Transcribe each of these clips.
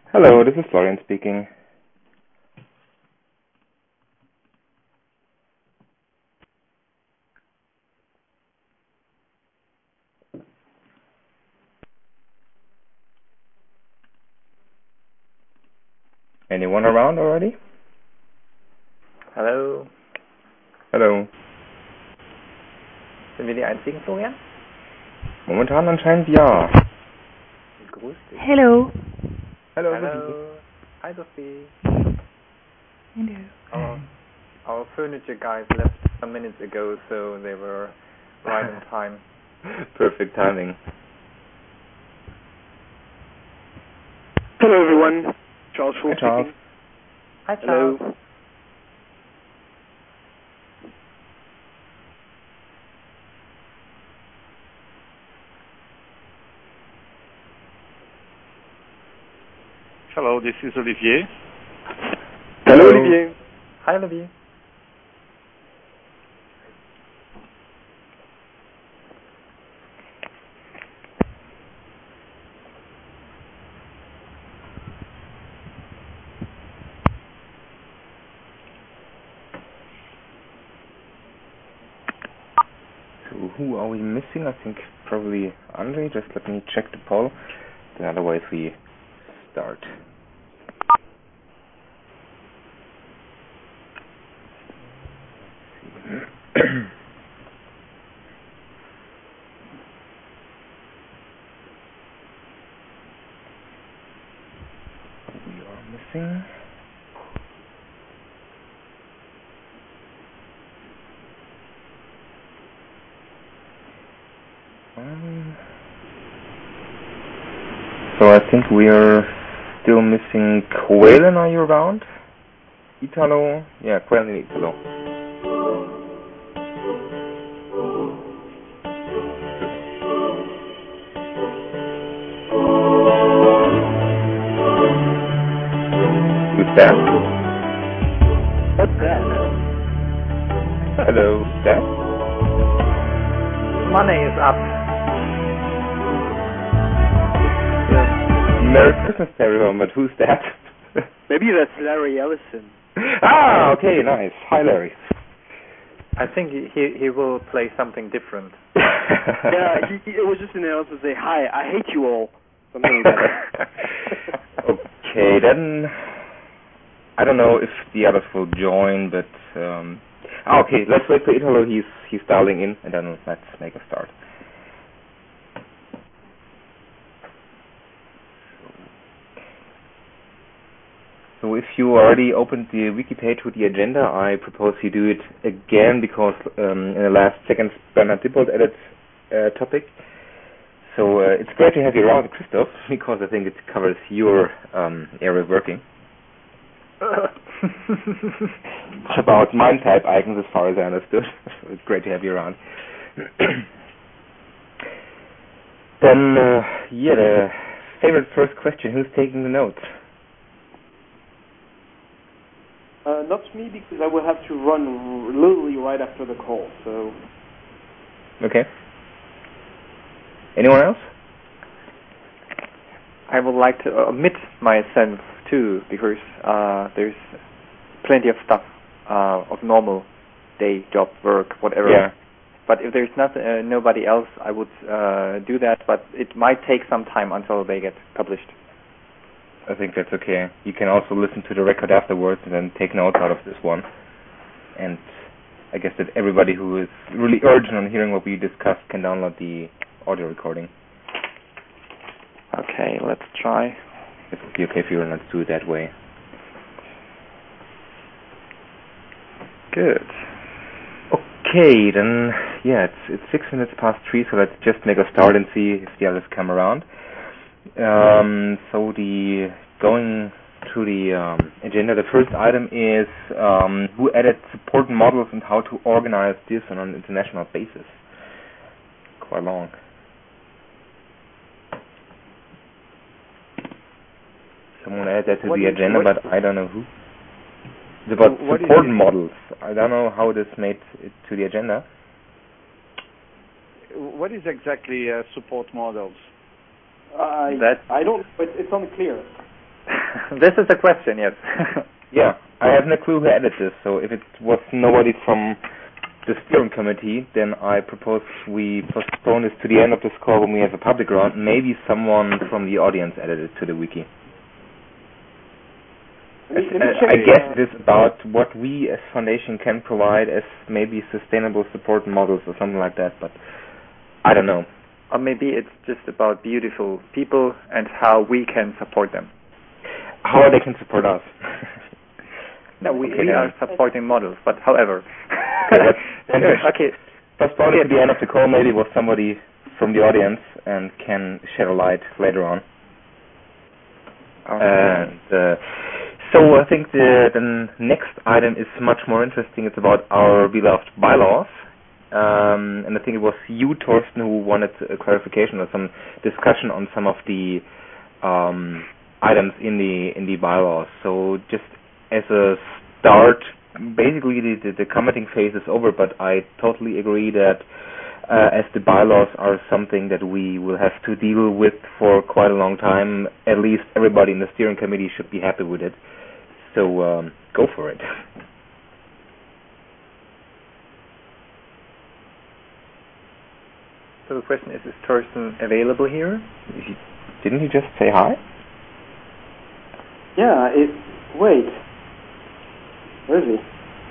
Hello, this is Florian speaking. Anyone around already? Hallo. Hallo. Sind wir die einzigen, Florian? Momentan anscheinend ja. Grüß dich. Hello. Hallo. Hello. Hi, Sophie. Hello. Our furniture guys left some minutes ago, so they were right in time. Perfect timing. Hello, everyone. Charles Schultz Hi, Charles. speaking. Hi, Charles. Hello. Hello, this is Olivier. Hello, Olivier. Hi, Olivier. So who are we missing? I think probably Andre. Just let me check the poll. Then otherwise we start. We are missing. So I think we are still missing Quaylen. Are you around? Italo? Yeah, Quaylen and Italo. Who's that? What's that? Hello, who's that? Money is up. Merry Christmas to everyone, but who's that? Maybe that's Larry Ellison. Ah, okay, nice. Hi, Larry. I think he will play something different. Yeah, it was just an announcement to say, hi, I hate you all. Something like that. Okay, then I don't know if the others will join, but okay, let's wait for Italo. He's dialing in, and then let's make a start. So if you already opened the wiki page with the agenda, I propose you do it again because in the last seconds Bernhard Dippold added a topic. So it's great to have you around, Christoph, because I think it covers your area of working. It's about MIME-type icons as far as I understood. So it's great to have you around. Then, the favorite first question, who's taking the notes? Not me, because I will have to run literally right after the call, so... Okay. Anyone else? I would like to omit myself too, because there's plenty of stuff of normal day, job, work, whatever. Yeah. But if there's nobody else, I would do that, but it might take some time until they get published. I think that's okay. You can also listen to the record afterwards and then take notes out of this one. And I guess that everybody who is really urgent on hearing what we discussed can download the audio recording. Okay, let's try. It would be okay if you let's do it that way. Good. Okay, then, it's 6 minutes past 3, so let's just make a start and see if the others come around. So going through the agenda, the first item is who added support models and how to organize this on an international basis. Quite long. Someone added that to the agenda, but I don't know who. It's about support models. I don't know how this made it to the agenda. What is exactly support models? I don't, but it's unclear. This is the question, yes. Yeah, I have no clue who added this, so if it was nobody from the steering committee, then I propose we postpone this to the end of this call when we have a public round. Maybe someone from the audience added it to the wiki. I guess it is about what we as Foundation can provide as maybe sustainable support models or something like that, but I don't know. Or maybe it's just about beautiful people and how we can support them. How they can support us. No, we are supporting models, but however. Okay. Postpone it to the end of the call, maybe with somebody from the audience and can shed a light later on. And so I think the next item is much more interesting. It's about our beloved bylaws. And I think it was you, Torsten, who wanted a clarification or some discussion on some of the items in the bylaws. So just as a start, basically the commenting phase is over, but I totally agree that as the bylaws are something that we will have to deal with for quite a long time, at least everybody in the steering committee should be happy with it. So go for it. So the question is Torsten available here? Didn't you just say hi? Yeah, wait. Where is he?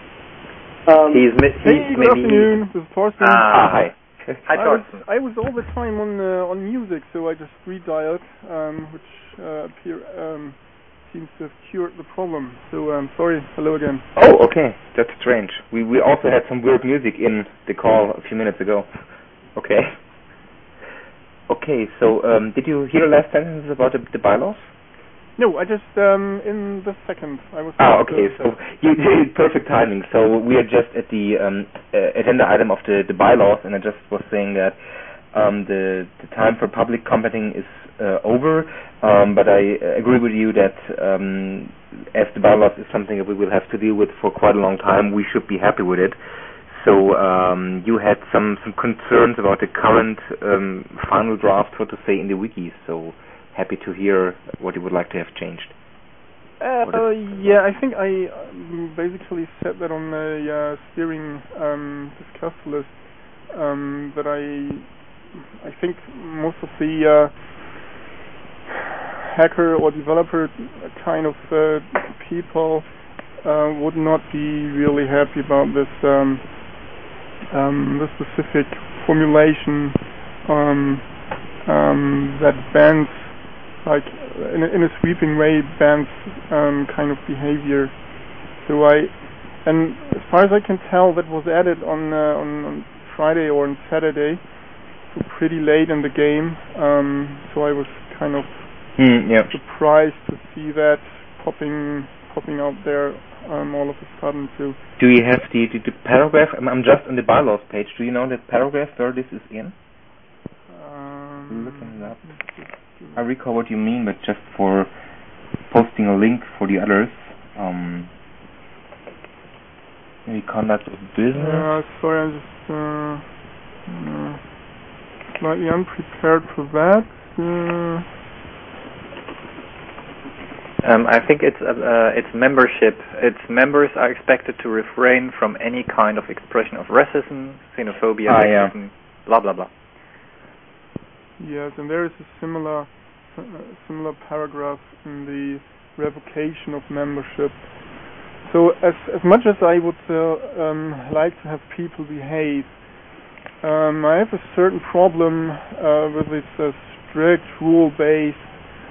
Hey, good afternoon. This is Torsten. Hi. Hi, Torsten. I was all the time on music, so I just redialed, which seems to have cured the problem. So sorry. Hello again. Oh, okay. That's strange. We also had some weird music in the call a few minutes ago. Okay. Okay. So did you hear the last sentence about the bylaws? No, I just in the second I was. Okay. So you perfect timing. So we are just at the agenda item of the bylaws, and I just was saying that the time for public commenting is over. But I agree with you that as the bylaws is something that we will have to deal with for quite a long time, we should be happy with it. So you had some concerns about the current final draft, so to say, in the wiki. So happy to hear what you would like to have changed. Yeah, I think I basically said that on the steering discuss list that I think most of the hacker or developer kind of people would not be really happy about this the specific formulation that bans, like in a sweeping way, bans kind of behavior. So and as far as I can tell, that was added on Friday or on Saturday, so pretty late in the game. So I was kind of surprised to see that popping out there all of a sudden. So do you have the paragraph? I'm just on the bylaws page. Do you know the paragraph where this is in? Looking it up. I recall what you mean, but just for posting a link for the others. Maybe conduct of business. Sorry, I'm just slightly unprepared for that. I think it's membership. Its members are expected to refrain from any kind of expression of racism, xenophobia, racism, blah blah blah. Yes, and there is a similar paragraph in the revocation of membership. So as much as I would like to have people behave, I have a certain problem with this strict rule-based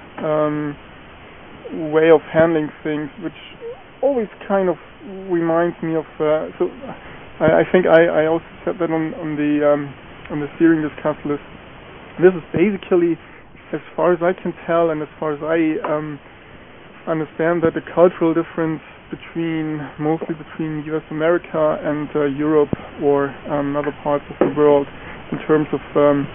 way of handling things, which always kind of reminds me of. So I think I also said that on the steering discuss list. This is basically, as far as I can tell, and as far as I understand, that the cultural difference mostly between US America and Europe or other parts of the world, in terms of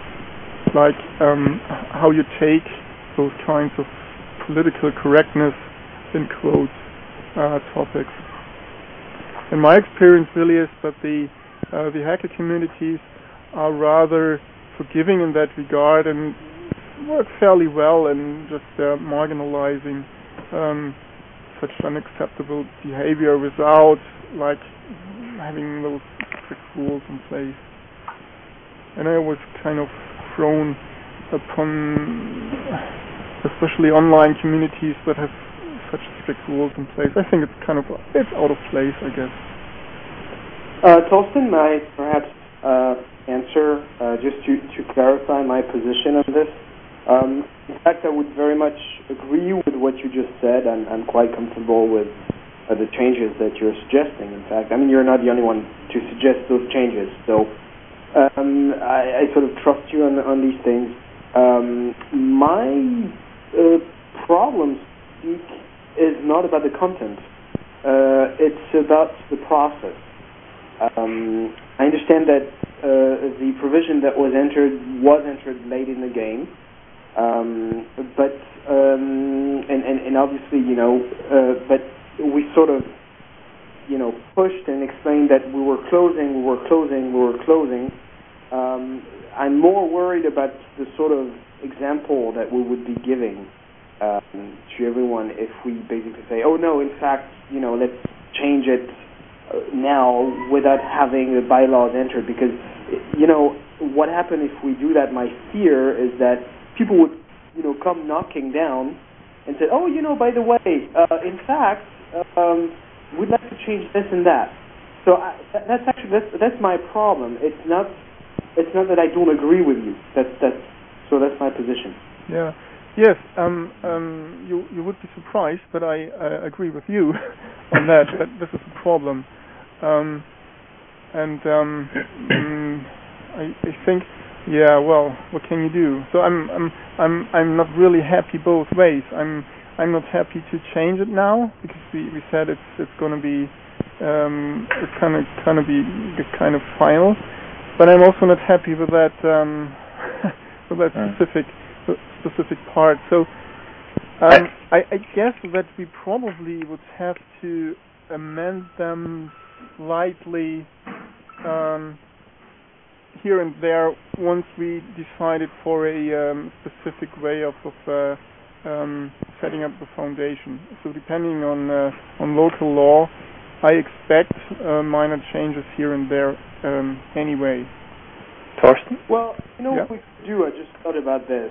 how you take those kinds of political correctness in quotes topics. And my experience really is that the hacker communities are rather forgiving in that regard and work fairly well in just marginalizing such unacceptable behavior without like having those strict rules in place. And I was kind of thrown upon, especially online communities that have such strict rules in place. I think it's out of place, I guess. Torsten, may I perhaps answer just to clarify my position on this? In fact, I would very much agree with what you just said. I'm quite comfortable with the changes that you're suggesting. In fact, I mean, you're not the only one to suggest those changes. So I sort of trust you on these things. My problem is not about the content. It's about the process. I understand that the provision that was entered late in the game, but obviously, but we sort of, pushed and explained that we were closing. I'm more worried about the sort of example that we would be giving to everyone if we basically say, oh no, in fact, let's change it now without having the bylaws entered, because what happened if we do that? My fear is that people would come knocking down and say, oh, by the way, in fact, we'd like to change this and that. So that's my problem. It's not that I don't agree with you. That's my position. Yeah. Yes. You would be surprised, but I agree with you on that. That this is a problem. I think, yeah. Well, what can you do? So I'm not really happy both ways. I'm not happy to change it now because we said it's going to be it's kind of final. But I'm also not happy with that with that specific part. So I guess that we probably would have to amend them slightly here and there once we decided for a specific way of setting up the foundation. So depending on local law, I expect minor changes here and there anyway. Torsten? Well, what we could do, I just thought about this.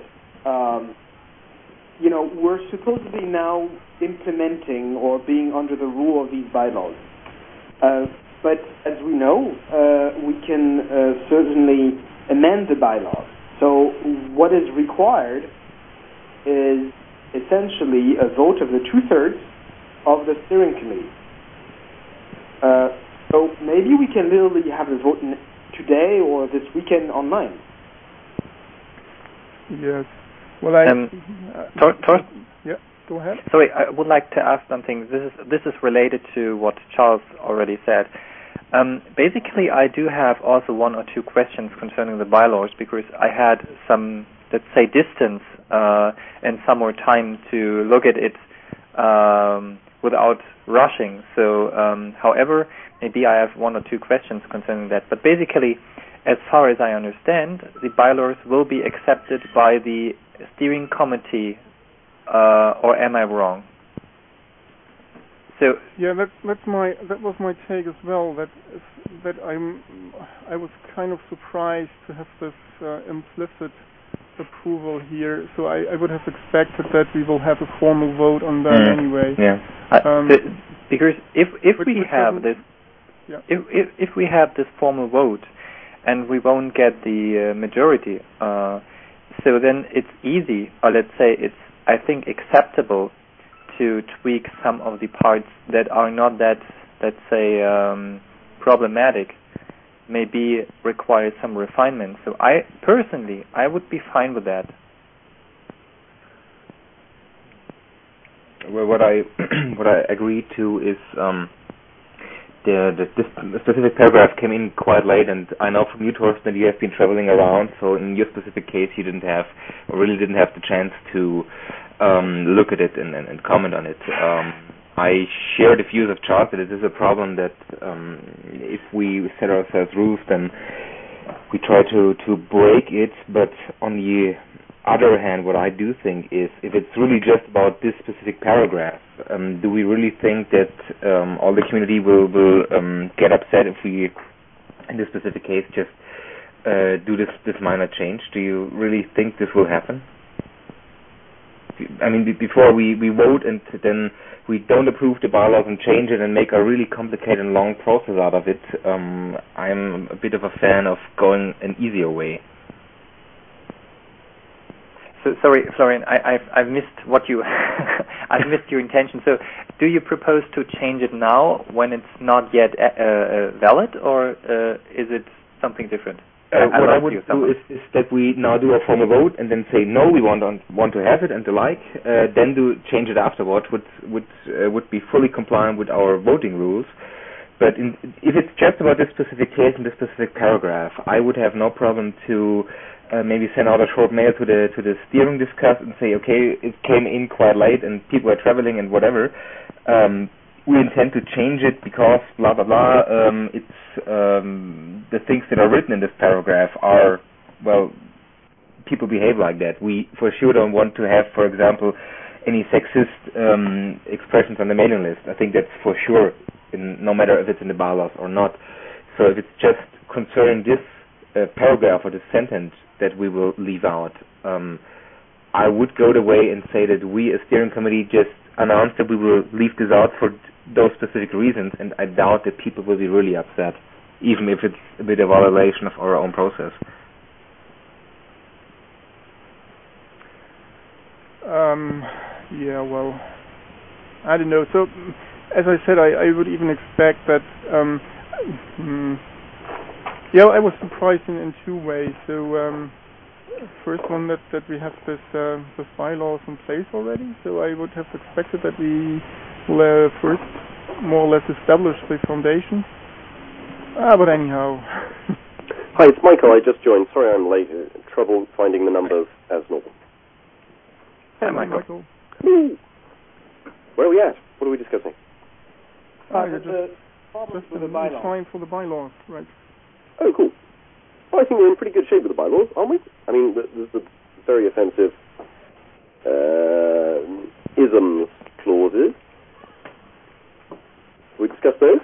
We're supposedly now implementing or being under the rule of these bylaws. But as we know, we can certainly amend the bylaws. So what is required is essentially a vote of the 2/3 of the steering committee. So maybe we can literally have a vote today or this weekend online. Yes. Well, Torsten? Yeah, go ahead. Sorry, I would like to ask something. This is related to what Charles already said. Basically, I do have also one or two questions concerning the bylaws because I had some, let's say, distance and some more time to look at it without rushing. So, however, maybe I have one or two questions concerning that. But basically, as far as I understand, the bylaws will be accepted by the steering committee, or am I wrong? So yeah, that was my take as well. That I was kind of surprised to have this implicit approval here. So I would have expected that we will have a formal vote on that anyway. Yeah. Because if we have this, if we have this formal vote, and we won't get the majority, so then it's easy, or let's say it's, I think, acceptable to tweak some of the parts that are not that, let's say, problematic, maybe require some refinement. So I would be fine with that. Well, what I agree to is this specific paragraph came in quite late, and I know from you, Torsten, that you have been traveling around. So in your specific case, you really didn't have the chance to look at it and comment on it. I share the views of Charles that it is a problem that if we set ourselves rules, then we try to break it. But on the other hand, what I do think is, if it's really just about this specific paragraph, do we really think that all the community will get upset if we, in this specific case, just do this minor change? Do you really think this will happen? I mean, before we vote and then we don't approve the bylaws and change it and make a really complicated and long process out of it, I'm a bit of a fan of going an easier way. So sorry, Florian, I've missed what you I've missed your intention. So, do you propose to change it now when it's not yet valid, or is it something different? What I would do is that we now do a formal vote and then say no, we want to have it and the like. Then change it afterwards would be fully compliant with our voting rules. But if it's just about this specific case and this specific paragraph, I would have no problem to maybe send out a short mail to the steering discuss and say, okay, it came in quite late and people are traveling and whatever. We intend to change it because blah blah blah. It's the things that are written in this paragraph are, well, people behave like that. We for sure don't want to have, for example, any sexist expressions on the mailing list. I think that's for sure, no matter if it's in the bylaws or not. So if it's just concerning this paragraph or this sentence that we will leave out, I would go the way and say that we, as steering committee, just announced that we will leave this out for those specific reasons, and I doubt that people will be really upset, even if it's a bit of a violation of our own process. Yeah, well, I don't know. So, as I said, I would even expect that. Yeah, I was surprised in two ways. So, first one that we have this bylaws in place already. So I would have expected that we will first more or less establish the foundation. But anyhow. Hi, it's Michael. I just joined. Sorry I'm late. Trouble finding the numbers as normal. Hi, Michael. Where are we at? What are we discussing? The problems with the bylaws. Trying for the bylaws, right? Oh, cool. Well, I think we're in pretty good shape with the bylaws, aren't we? I mean, there's the very offensive isms clauses. We discussed those?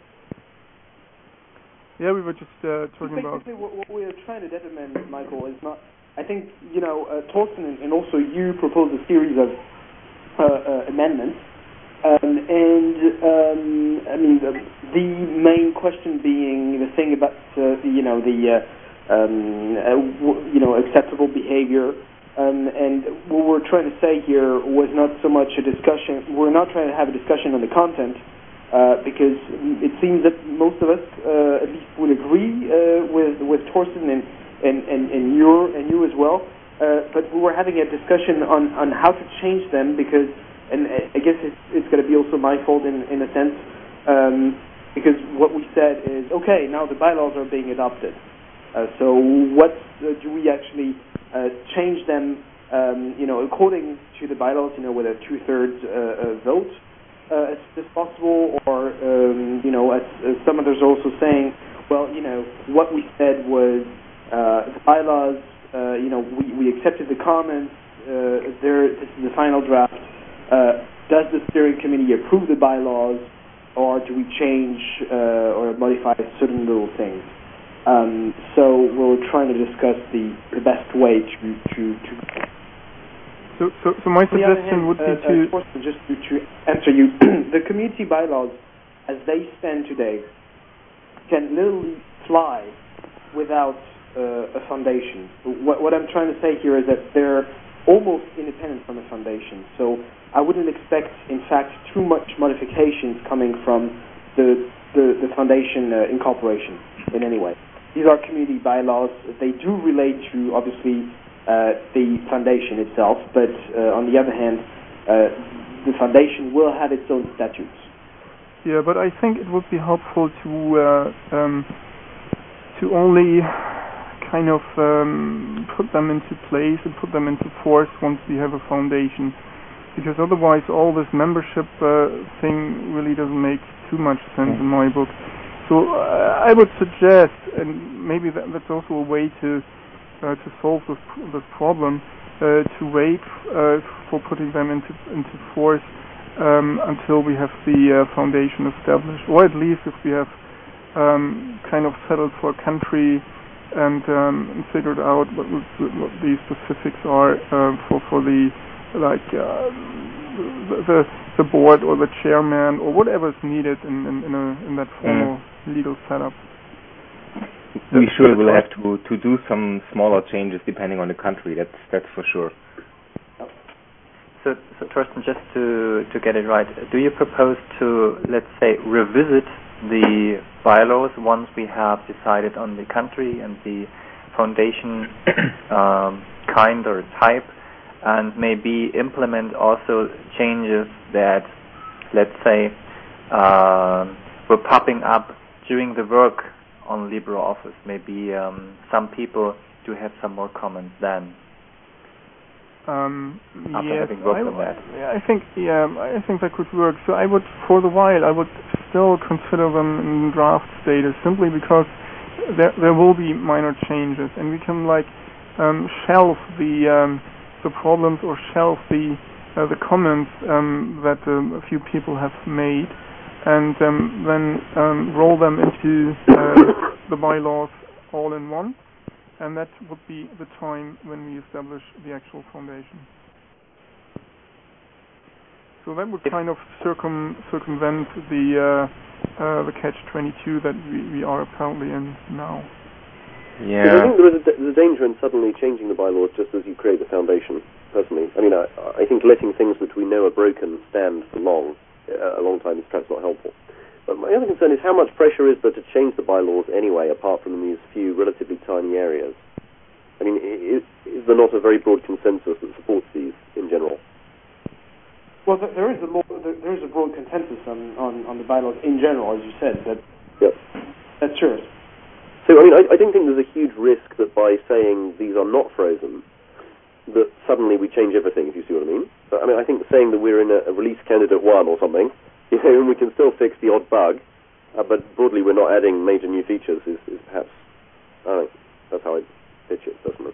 Yeah, we were just talking about... Basically, what we're trying to determine, Michael, is not... I think, Torsten and also you proposed a series of amendments. I mean, the main question being the thing about, acceptable behavior. And what we're trying to say here was not so much a discussion. We're not trying to have a discussion on the content, because it seems that most of us at least would agree with Torsten and you as well. But we were having a discussion on how to change them, because, and I guess it's going to be also my fault in a sense, because what we said is, okay, now the bylaws are being adopted. So what do we actually change them, according to the bylaws, with a 2/3 vote as possible, or as some others are also saying, well, what we said was the bylaws, we accepted the comments. This is the final draft. Does the steering committee approve the bylaws, or do we change or modify certain little things? So we're trying to discuss the best way to. So my suggestion would be just to answer you, the community bylaws, as they stand today, can literally fly without a foundation. What I'm trying to say here is that they're almost independent from a foundation. So I wouldn't expect, in fact, too much modifications coming from the foundation incorporation in any way. These are community bylaws. They do relate to, obviously, the foundation itself, but on the other hand, the foundation will have its own statutes. Yeah, but I think it would be helpful to only kind of put them into place and put them into force once we have a foundation, because otherwise all this membership thing really doesn't make too much sense in my book. So I would suggest, and maybe that's also a way to solve this problem, to wait for putting them into force until we have the foundation established, or at least if we have kind of settled for a country and figured out what the specifics are for the the board or the chairman or whatever is needed in that formal legal setup. We sure will have to do some smaller changes depending on the country. That's for sure. So Thorsten, just to get it right, do you propose to, let's say, revisit the bylaws once we have decided on the country and the foundation kind or type, and maybe implement also changes that, let's say, were popping up during the work on LibreOffice? Maybe some people do have some more comments then. Yes, having worked on that. I think that could work. So I would, for the while, I would still consider them in draft status, simply because there will be minor changes, and we can shelve the problems or shelve the comments that a few people have made, and then roll them into the bylaws all in one. And that would be the time when we establish the actual foundation. So that would kind of circumvent the catch-22 that we are apparently in now. Yeah. I think there's a danger in suddenly changing the bylaws just as you create the foundation. Personally, I mean, I think letting things that we know are broken stand for a long time is perhaps not helpful. But my other concern is how much pressure is there to change the bylaws anyway, apart from these few relatively tiny areas? I mean, is there not a very broad consensus that supports these in general? Well, there is a broad consensus on the bylaws in general, as you said. That's true. So, I mean, I don't think there's a huge risk that by saying these are not frozen, that suddenly we change everything, if you see what I mean. But, I mean, I think saying that we're in a release candidate 1 or something, and we can still fix the odd bug, but broadly we're not adding major new features is perhaps, I don't know, that's how I pitch it, personally.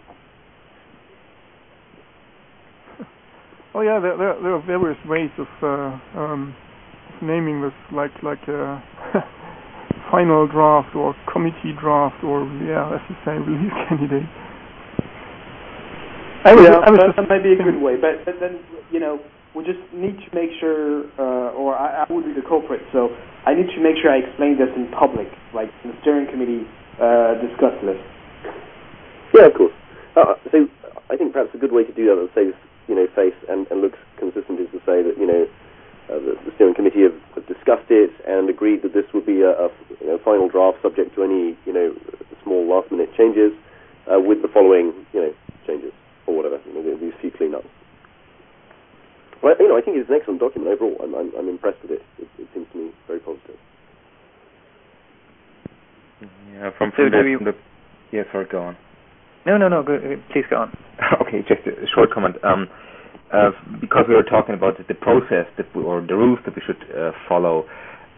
Oh yeah, there are various ways of naming this, like final draft or committee draft or, as you say, release candidate. That might be a good way, but then, we just need to make sure, or I would be the culprit, so I need to make sure I explain this in public, like the steering committee discuss this. Yeah, of course. So I think perhaps a good way to do that saves, face and looks consistent is to say that, the steering committee have discussed it and agreed that this would be a final draft subject to any, small last-minute changes with the following, changes or whatever, these few cleanups. Well, I think it's an excellent document overall. I'm impressed with it. It seems to me very positive. Yeah, sorry, go on. No, please go on. Okay, just a short comment. Because we were talking about the process or the rules that we should follow.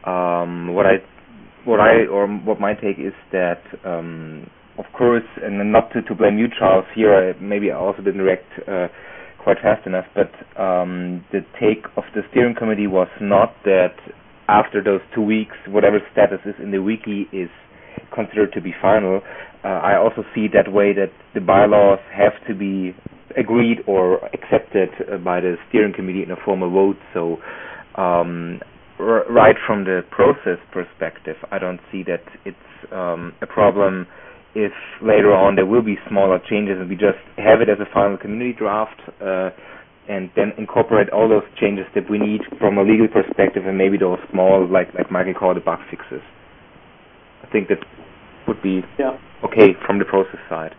What my take is that, of course, and not to blame you, Charles. Here, maybe I also didn't react quite fast enough, but the take of the steering committee was not that after those 2 weeks, whatever status is in the wiki is considered to be final. I also see that way that the bylaws have to be agreed or accepted by the steering committee in a formal vote. So right from the process perspective, I don't see that it's a problem if later on there will be smaller changes and we just have it as a final community draft and then incorporate all those changes that we need from a legal perspective and maybe those small, like Michael called, the bug fixes. I think that would be okay from the process side.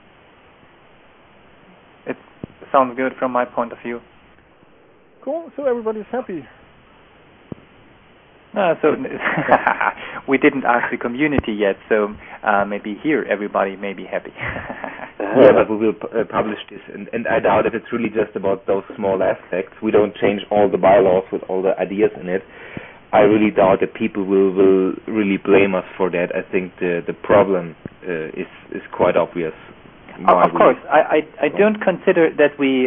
It sounds good from my point of view. Cool, so everybody's happy. So we didn't ask the community yet, so maybe here everybody may be happy. Yeah, but we will publish this, and I doubt if it's really just about those small aspects. We don't change all the bylaws with all the ideas in it. I really doubt that people will really blame us for that. I think the problem is quite obvious. Of course, I don't consider that we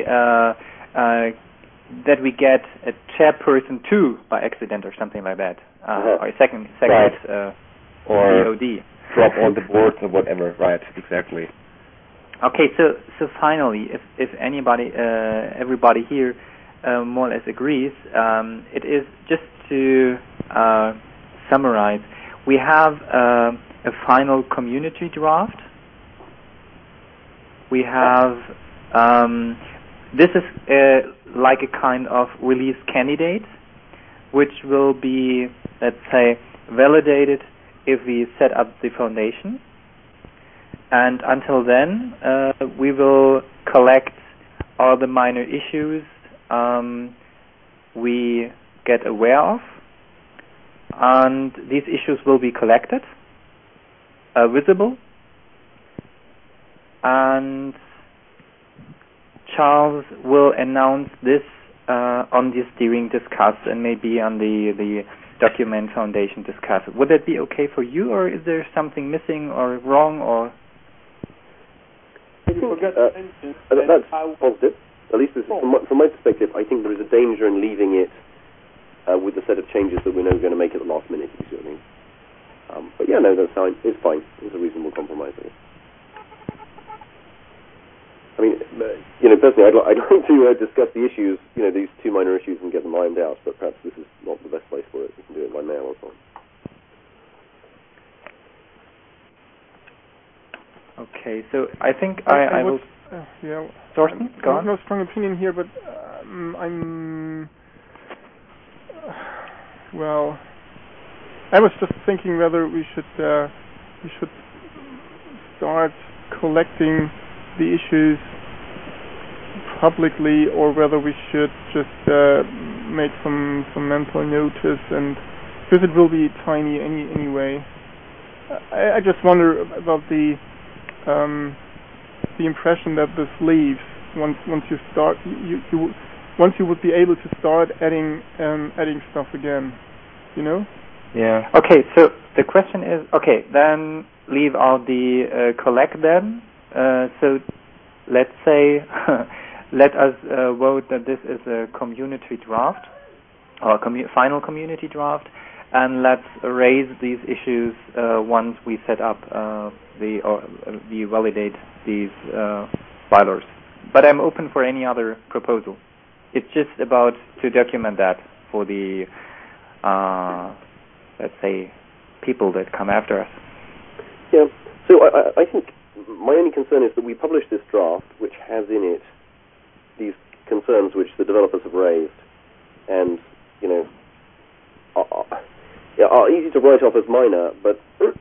get a chairperson 2 by accident or something like that, or second right. Or BOD. drop all the boards or whatever. Right, exactly. Okay, so finally, if everybody here more or less agrees, it is just to summarize. We have a final community draft. We have this is like a kind of release candidate, which will be, let's say, validated if we set up the foundation. And until then, we will collect all the minor issues we get aware of, and these issues will be collected, visible, and Charles will announce this on the steering discuss and maybe on the document foundation discuss. Would that be okay for you, or is there something missing or wrong, or? I think that's positive. At least from my perspective, I think there is a danger in leaving it with the set of changes that we know we're going to make at the last minute, if you see what I mean. But yeah, no, that's fine. It's fine. It's a reasonable compromise, I guess. I mean, personally, I'd like to discuss the issues, these two minor issues, and get them ironed out, but perhaps this is not the best place for it. We can do it by mail or so. Okay, so I think I will... Yeah. Thorsten, go on. I have no strong opinion here, but well, I was just thinking whether we should start collecting the issues publicly, or whether we should just make some mental notice, and because it will be tiny anyway. I just wonder about the impression that this leaves once you start. Once you would be able to start adding stuff again, Yeah. Okay. So the question is, okay, then leave out the collect then. So let's say, let us vote that this is a community draft, or final community draft, and let's raise these issues once we set up we validate these bylaws. But I'm open for any other proposal. It's just about to document that for the let's say people that come after us. Yeah. So I think my only concern is that we publish this draft, which has in it these concerns which the developers have raised, and are easy to write off as minor, but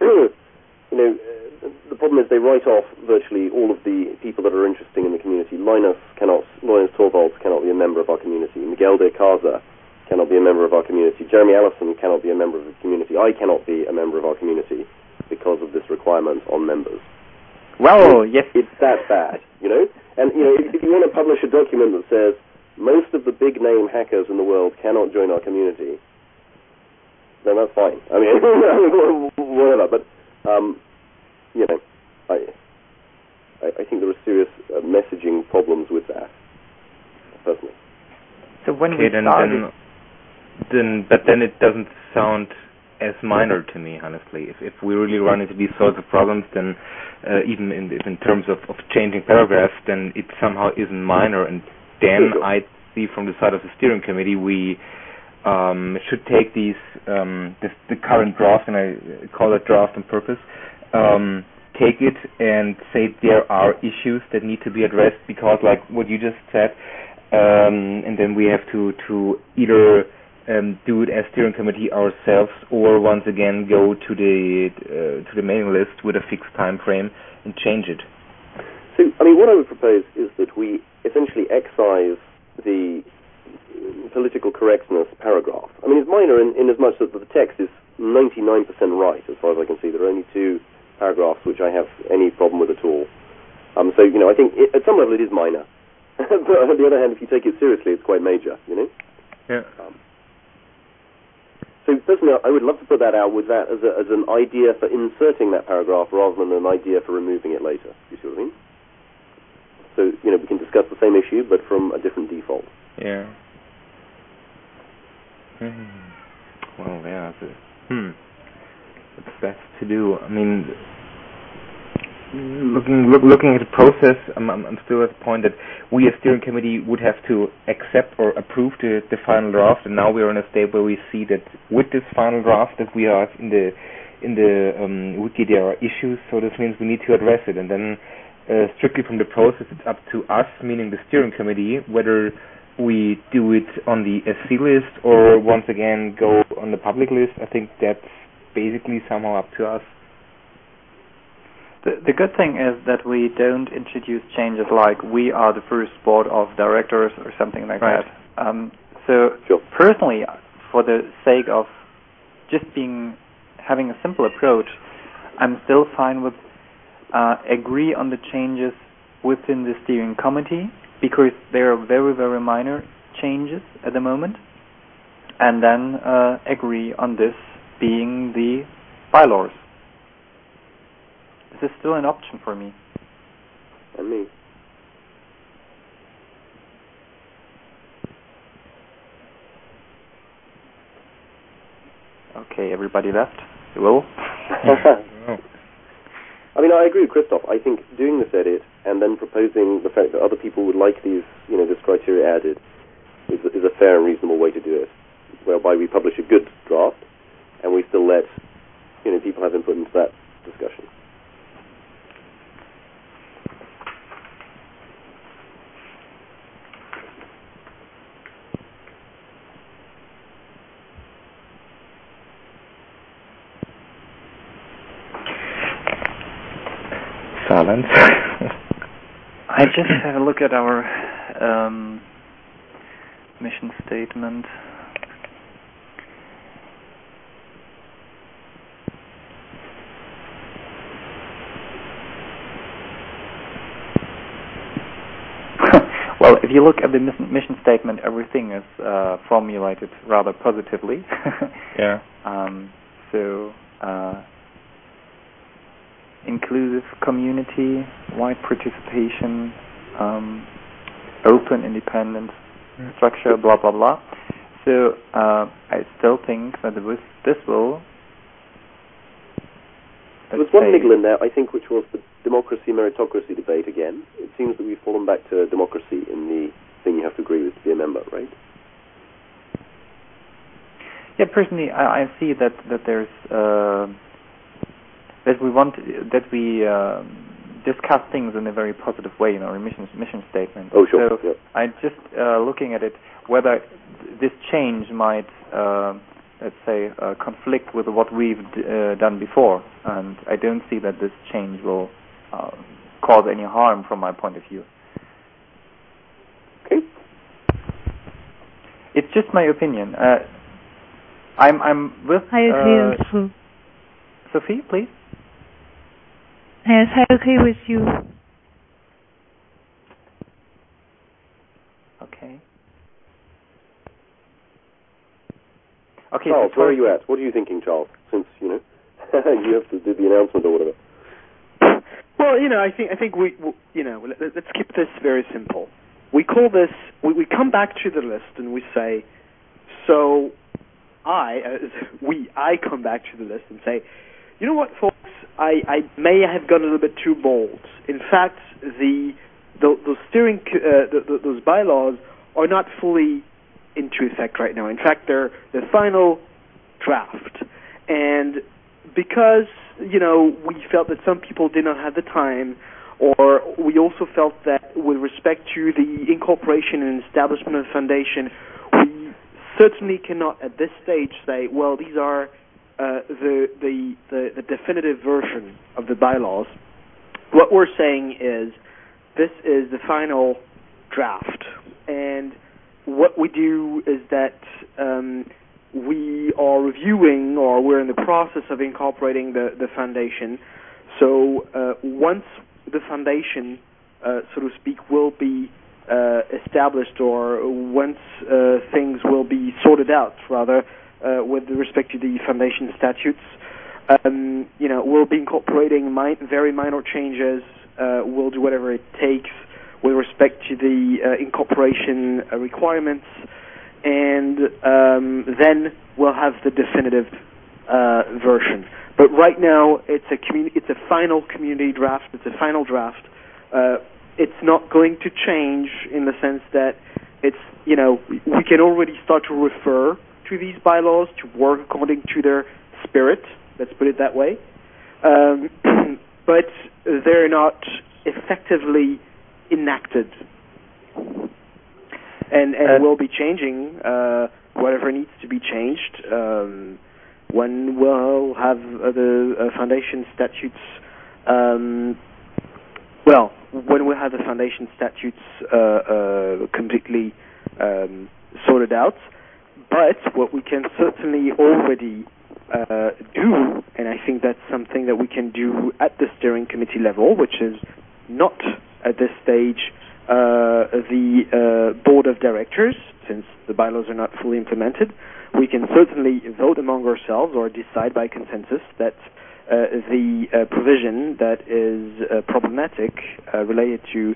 the problem is they write off virtually all of the people that are interesting in the community. Linus Torvalds cannot be a member of our community. Miguel de Casa cannot be a member of our community. Jeremy Allison cannot be a member of the community. I cannot be a member of our community because of this requirement on members. Well, yes. It's that bad, And, if you want to publish a document that says most of the big-name hackers in the world cannot join our community, then that's fine. I mean, whatever. But, I think there are serious messaging problems with that, personally. So when okay, we started... then it doesn't sound as minor to me, honestly. If we really run into these sorts of problems, then even in terms of changing paragraphs, then it somehow isn't minor. And then I see from the side of the steering committee, we should take the current draft, and I call it draft on purpose, take it and say there are issues that need to be addressed, because like what you just said, and then we have to either do it as steering committee ourselves, or once again go to the mailing list with a fixed time frame and change it. So, what I would propose is that we essentially excise the political correctness paragraph. It's minor in as much that the text is 99% right, as far as I can see. There are only two paragraphs which I have any problem with at all. So, I think at some level it is minor. But on the other hand, if you take it seriously, it's quite major, Yeah. So personally, I would love to put that out with that as an idea for inserting that paragraph rather than an idea for removing it later. You see what I mean? So, we can discuss the same issue, but from a different default. Yeah. Well, yeah. That's to do. I mean, looking at the process, I'm still at the point that we as steering committee would have to accept or approve the final draft, and now we are in a state where we see that with this final draft that we are in the wiki there are issues, so this means we need to address it, and then strictly from the process it's up to us, meaning the steering committee, whether we do it on the SC list or once again go on the public list. I think that's basically somehow up to us. The good thing is that we don't introduce changes like we are the first board of directors or something like that. So sure. Personally, for the sake of just having a simple approach, I'm still fine with agree on the changes within the steering committee, because they are very, very minor changes at the moment, and then agree on this being the bylaws. This is still an option for me. And me. Okay, everybody left. You will? I mean, I agree with Christoph. I think doing this edit and then proposing the fact that other people would like these, this criteria added is a fair and reasonable way to do it, whereby we publish a good draft and we still let, people have input into that discussion. Silence. I just have a look at our mission statement. Well, if you look at the mission statement, everything is formulated rather positively. Yeah. Inclusive community, wide participation, open, independent structure, blah, blah, blah. So I still think that this will... There was one niggle in there, I think, which was the democracy-meritocracy debate again. It seems that we've fallen back to democracy in the thing you have to agree with to be a member, right? Yeah, personally, I see that there's... that we discuss things in a very positive way in our mission statement. Oh, sure. So I'm just looking at it whether this change might, let's say, conflict with what we've done before, and I don't see that this change will cause any harm from my point of view. Okay. It's just my opinion. I'm with Sophie, please. Yes, I agree with you. Okay. Charles, where are you at? What are you thinking, Charles? Since, you have to do the announcement or whatever. Well, I think we let's keep this very simple. We call this, we come back to the list and we say, so I come back to the list and say, you know what, folks, I may have gone a little bit too bold. In fact, those bylaws are not fully into effect right now. In fact, they're the final draft. And because, we felt that some people did not have the time, or we also felt that with respect to the incorporation and establishment of the foundation, we certainly cannot at this stage say, well, these are the definitive version of the bylaws. What we're saying is this is the final draft, and what we do is that we are reviewing, or we're in the process of incorporating the foundation. So once the foundation, so to speak, will be established, or once things will be sorted out, rather, with respect to the foundation statutes, we'll be incorporating very minor changes. We'll do whatever it takes with respect to the incorporation requirements, and then we'll have the definitive version. But right now, it's a final community draft. It's a final draft. It's not going to change in the sense that it's, we can already start to refer to these bylaws to work according to their spirit. Let's put it that way. But they're not effectively enacted. And we'll be changing whatever needs to be changed when we'll have the foundation statutes. When we have the foundation statutes completely sorted out. But what we can certainly already do, and I think that's something that we can do at the steering committee level, which is not at this stage the board of directors, since the bylaws are not fully implemented. We can certainly vote among ourselves or decide by consensus that the provision that is problematic related to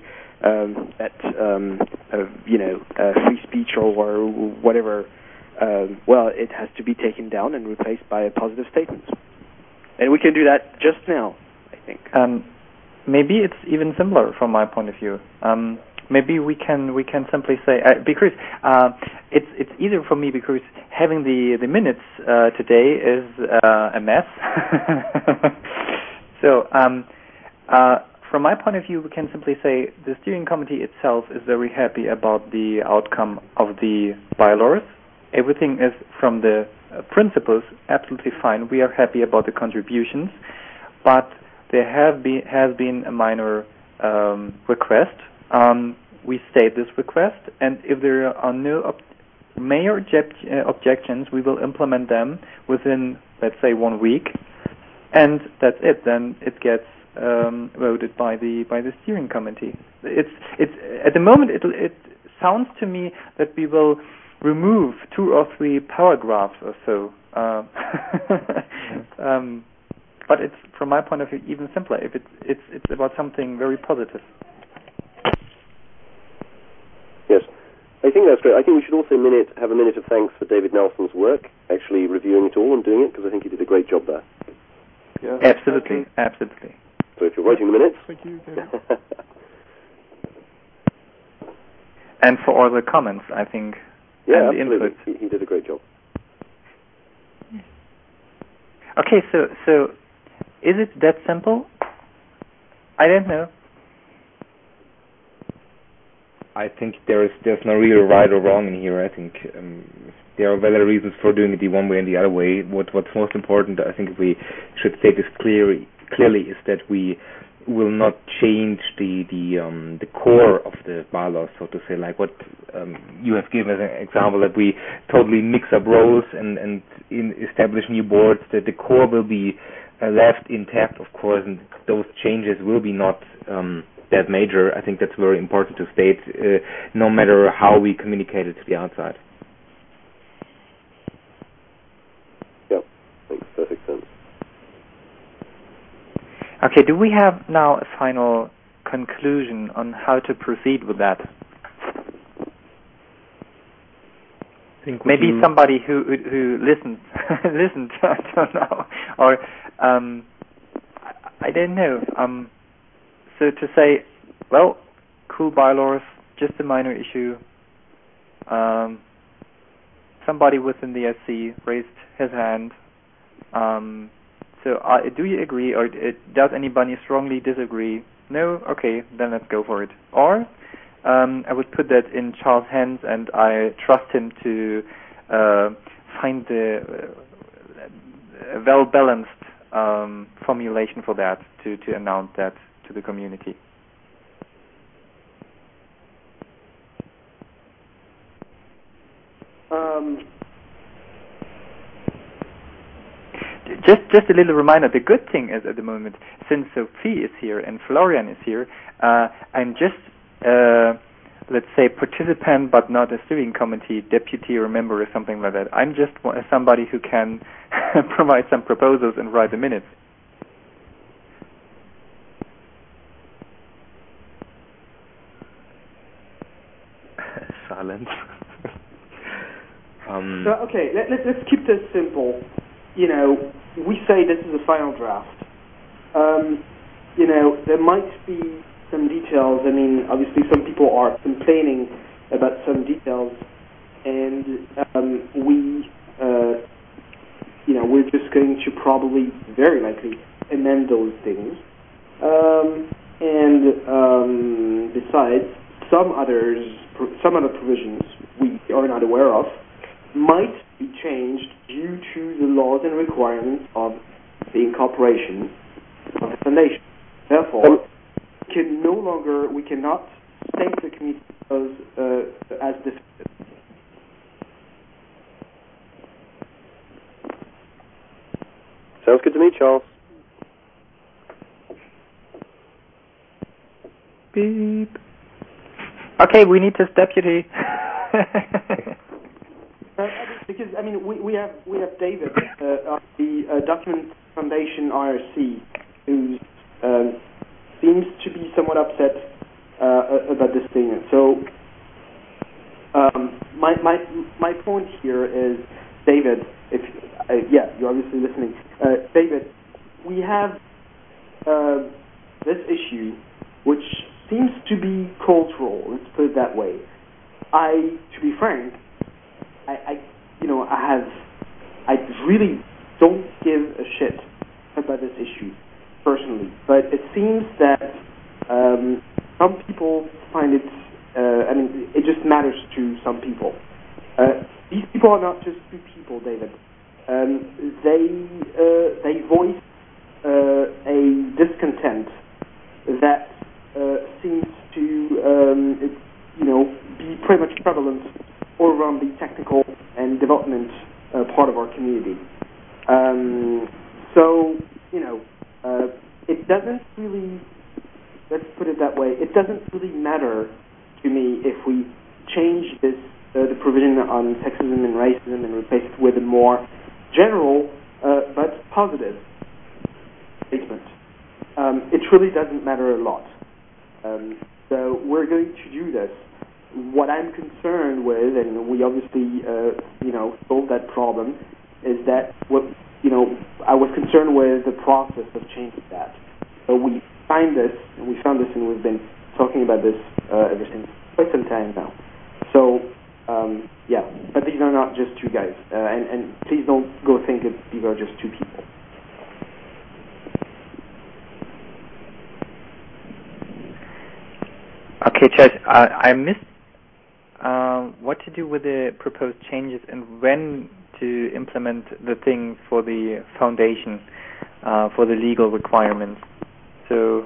free speech or whatever, it has to be taken down and replaced by a positive statement. And we can do that just now, I think. Maybe it's even simpler from my point of view. Maybe we can simply say because it's easier for me because having the minutes today is a mess. So from my point of view, we can simply say the steering committee itself is very happy about the outcome of the bylaws. Everything is from the principles absolutely fine. We are happy about the contributions, but there has been a minor request. We state this request, and if there are no major objections, we will implement them within, let's say, 1 week, and that's it. Then it gets voted by the steering committee. It's at the moment it sounds to me that we will remove 2 or 3 paragraphs or so. But it's, from my point of view, even simpler. If it's about something very positive. Yes, I think that's great. I think we should also have a minute of thanks for David Nelson's work, actually reviewing it all and doing it, because I think he did a great job there. Yeah. Absolutely. So if you're writing the minutes... Thank you, David. And for all the comments, I think, and the input. He did a great job. Okay, so is it that simple? I don't know. I think there's no real right or wrong in here. I think there are valid reasons for doing it the one way and the other way. What's most important, I think, we should state this clearly is that we will not change the core of the bylaws, so to say, like what you have given as an example, that we totally mix up roles and establish new boards. That the core will be left intact, of course, and those changes will be not that major. I think that's very important to state, no matter how we communicate it to the outside. Yeah, makes perfect sense. Okay, do we have now a final conclusion on how to proceed with that? Maybe somebody who listened, I don't know, or I don't know. So to say, well, cool bylaws, just a minor issue. Somebody within the SC raised his hand. So do you agree, or does anybody strongly disagree? No? Okay, then let's go for it. Or I would put that in Charles' hands, and I trust him to find the well-balanced formulation for that, to announce that to the community. Just a little reminder, the good thing is at the moment, since Sophie is here and Florian is here, I'm just, let's say, participant but not a steering committee deputy or member or something like that. I'm just somebody who can provide some proposals and write the minutes. silence. So, okay, let's keep this simple. We say this is a final draft. There might be some details. I mean, obviously some people are complaining about some details, and we're just going to probably, very likely, amend those things. Besides, some other provisions we are not aware of might be changed due to the laws and requirements of the incorporation of the foundation. Therefore, we cannot state the committee as definitive. Sounds good to me, Charles. Beep. Okay, we need this deputy. Because we have David of the Document Foundation IRC, who seems to be somewhat upset about this thing. So my point here is, David, you're obviously listening. David, we have this issue, which seems to be cultural. Let's put it that way. To be frank, I really don't give a shit about this issue personally, but it seems that some people find it. It just matters to some people. These people are not just two people, David. They voice a discontent that seems to be pretty much prevalent all around the technical and development part of our community. It doesn't really, let's put it that way, it doesn't really matter to me if we change this, the provision on sexism and racism, and replace it with a more general but positive statement. It really doesn't matter a lot. So we're going to do this. What I'm concerned with, and we obviously, solved that problem, is that I was concerned with the process of changing that. So we found this, and we've been talking about this ever since quite some time now. So, but these are not just two guys, and please don't go think that these are just two people. Okay, Chad, I missed what to do with the proposed changes and when to implement the thing for the foundation, for the legal requirements. So,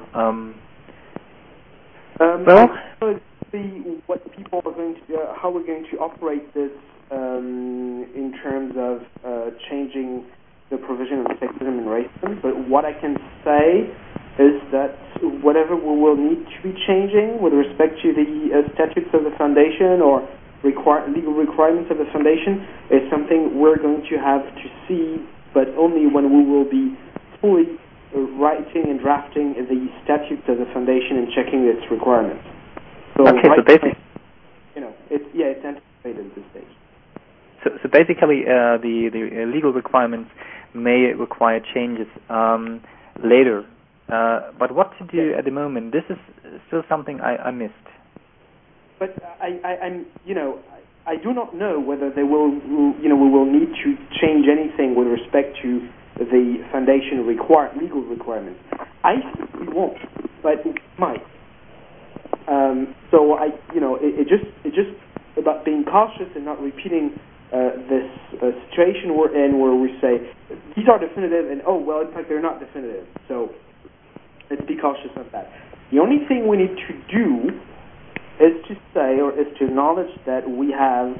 see what people are going to, how we're going to operate this in terms of changing the provision of sexism and racism. But what I can say is that whatever we will need to be changing with respect to the statutes of the foundation or legal requirements of the foundation is something we're going to have to see, but only when we will be fully writing and drafting the statutes of the foundation and checking its requirements. So so basically, it's anticipated at this stage. So basically, the legal requirements may require changes later. But what to do at the moment? This is still something I missed. But I do not know whether we will need to change anything with respect to the foundation legal requirements. I think we won't, but we might. So it's just about being cautious and not repeating this situation we're in, where we say these are definitive, and in fact they're not definitive. So let's be cautious of that. The only thing we need to do is to say, or is to acknowledge that we have,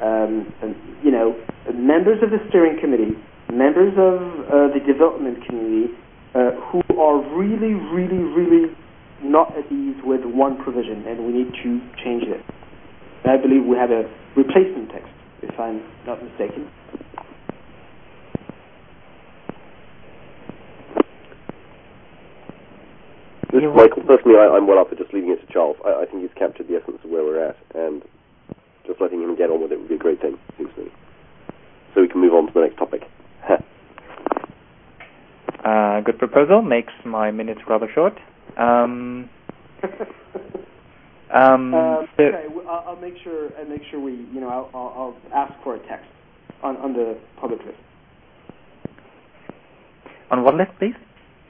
members of the steering committee, members of the development community, who are really, really, really not at ease with one provision, and we need to change it. And I believe we have a replacement text, if I'm not mistaken. Michael, personally, I'm well up for just leaving it to Charles. I think he's captured the essence of where we're at, and just letting him get on with it would be a great thing, seems to me. So we can move on to the next topic. Good proposal. Makes my minutes rather short. Okay, I'll make sure we, I'll ask for a text on the public list. On what list, please?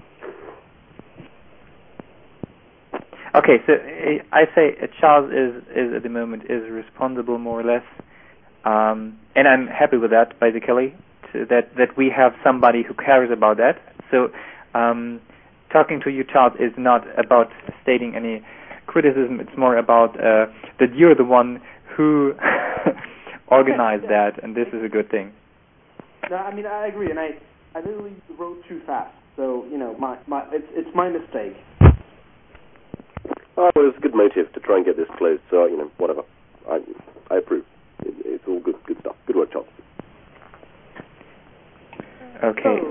Okay, so I say Charles is at the moment is responsible more or less, and I'm happy with that basically. That we have somebody who cares about that. So talking to you, Charles, is not about stating any criticism. It's more about that you're the one who organized that, and this is a good thing. No, I mean I agree, and I literally wrote too fast. So it's my mistake. Oh, well, it's a good motive to try and get this closed. So whatever. I approve. It's all good stuff. Good work, Charles. Okay. So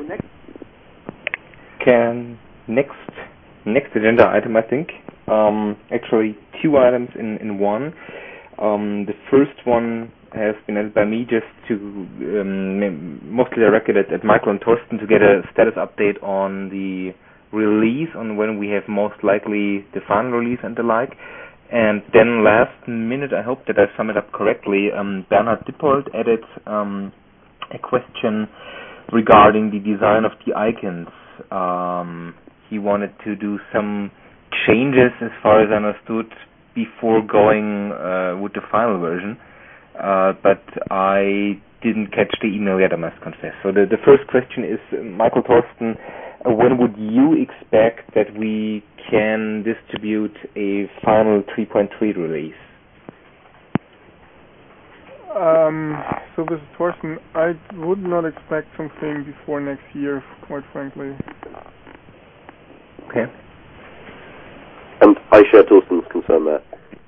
Next agenda item, I think. Actually, two items in one. The first one has been added by me just to mostly directed at Michael and Torsten to get a status update on the release, on when we have most likely the final release and the like. And then last minute, I hope that I sum it up correctly, Bernhard Dippold added a question regarding the design of the icons. He wanted to do some changes, as far as I understood, before going with the final version. But I didn't catch the email yet, I must confess. So the first question is, Michael, Torsten, when would you expect that we can distribute a final 3.3 release? So this is Torsten. I would not expect something before next year, quite frankly. Okay. And I share Torsten's concern there.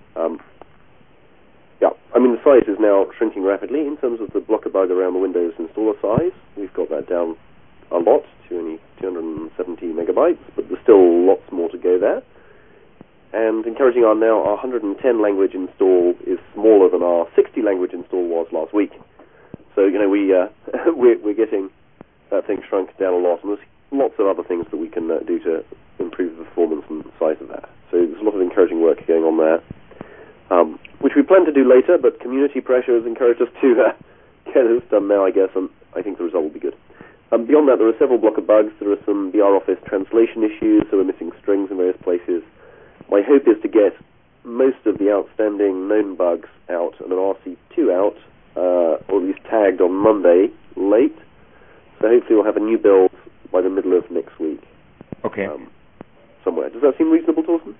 The size is now shrinking rapidly in terms of the blocker bug around the Windows installer size. We've got that down a lot to only 270 megabytes, but there's still lots more to go there. And encouraging our 110 language install is smaller than our 60 language install was last week. So we're getting that thing shrunk down a lot, and there's lots of other things that we can do to improve the performance and size of that. So there's a lot of encouraging work going on there, which we plan to do later, but community pressure has encouraged us to get this done now, I guess, and I think the result will be good. Beyond that, there are several blocker bugs. There are some BROffice translation issues, so we're missing strings in various places. My hope is to get most of the outstanding known bugs out and an RC2 out, or at least tagged on Monday late. So hopefully we'll have a new build by the middle of next week. Okay. Somewhere. Does that seem reasonable, Torsten?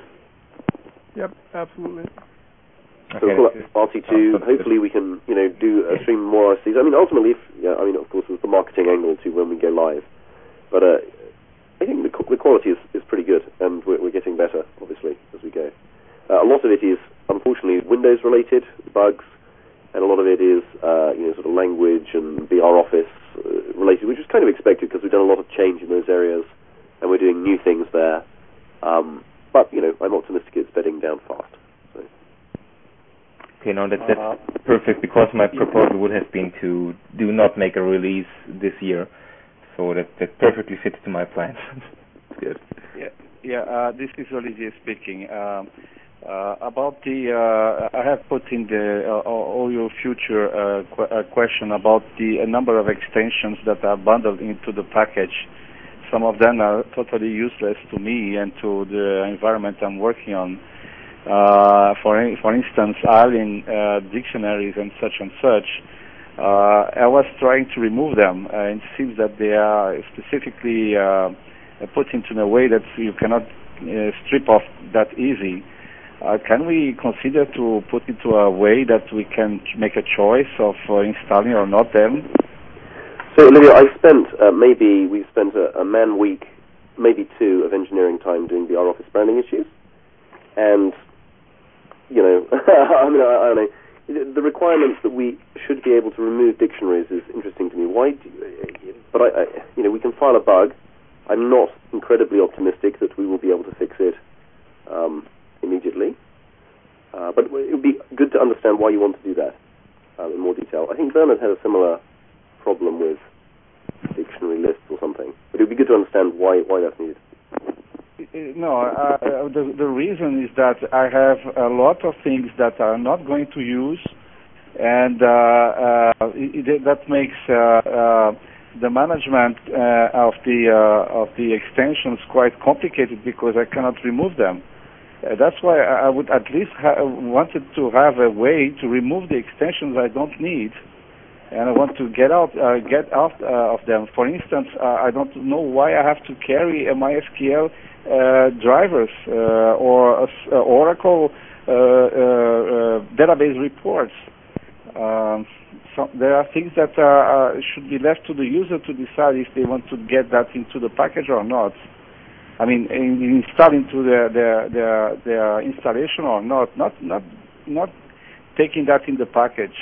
Yep, absolutely. So RC2, hopefully we can, do a stream more RCs. Ultimately, of course, there's the marketing angle to when we go live. But I think the quality is pretty good, and we're getting better, obviously, as we go. A lot of it is, unfortunately, Windows-related bugs, and a lot of it is, sort of language and BROffice related, which is kind of expected because we've done a lot of change in those areas, and we're doing new things there. But, I'm optimistic it's bedding down fast. So. Okay, no, that's perfect, because my proposal would have been to do not make a release this year. So that perfectly fits to my plans. Good. Yeah. This is Olivier speaking. About I have put in all your future question about the number of extensions that are bundled into the package. Some of them are totally useless to me and to the environment I'm working on. For instance, Alien dictionaries and such. I was trying to remove them, and it seems that they are specifically put into a way that you cannot strip off that easy. Can we consider to put into a way that we can make a choice of installing or not them? So, Olivia, we spent a man week, maybe two, of engineering time doing the ROffice branding issues, and I don't know. The requirements that we should be able to remove dictionaries is interesting to me. But we can file a bug. I'm not incredibly optimistic that we will be able to fix it immediately. But it would be good to understand why you want to do that in more detail. I think Bernard had a similar problem with dictionary lists or something, but it would be good to understand why that's needed. No, the reason is that I have a lot of things that I'm not going to use, and that makes the management of the extensions quite complicated because I cannot remove them. That's why I would at least wanted to have a way to remove the extensions I don't need, and I want to get out of them. For instance, I don't know why I have to carry a MySQL drivers or Oracle database reports. So there are things that should be left to the user to decide if they want to get that into the package or not. I mean, install into their installation or not taking that in the package.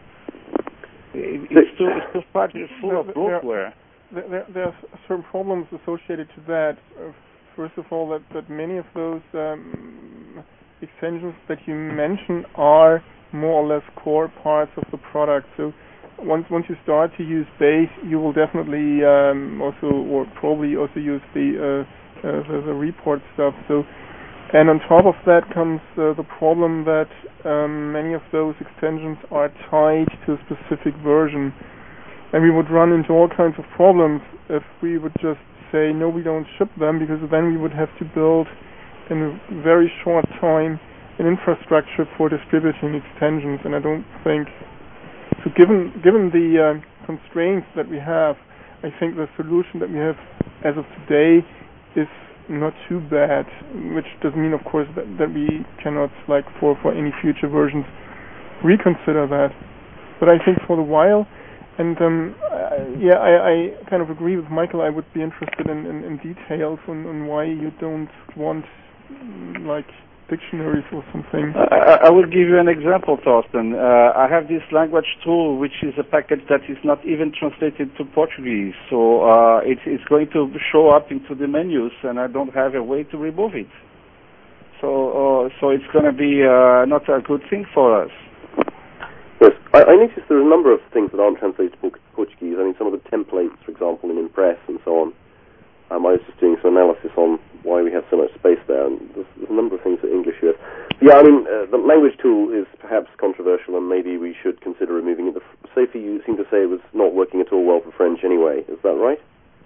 It's too full of bloatware. There are certain problems associated to that. First of all, that many of those extensions that you mention are more or less core parts of the product. So once you start to use Base, you will definitely probably also use the report stuff. So, and on top of that comes the problem that many of those extensions are tied to a specific version, and we would run into all kinds of problems if we would just say no, we don't ship them, because then we would have to build in a very short time an infrastructure for distributing extensions, and I don't think so. Given the constraints that we have, I think the solution that we have as of today is not too bad, which doesn't mean, of course, that we cannot, like, for any future versions, reconsider that. But I think for the while, and I kind of agree with Michael, I would be interested in details on why you don't want, like, dictionaries or something. I will give you an example, Thorsten. I have this language tool, which is a package that is not even translated to Portuguese, so it's going to show up into the menus, and I don't have a way to remove it. So it's going to be not a good thing for us. Yes, I noticed there are a number of things that aren't translated to Portuguese. I mean, some of the templates, for example, in Impress and so on. I was just doing some analysis on why we have so much space there, and there's a number of things that English has. Yeah, I mean, the language tool is perhaps controversial, and maybe we should consider removing it. Sophie, you seem to say it was not working at all well for French anyway. Is that right?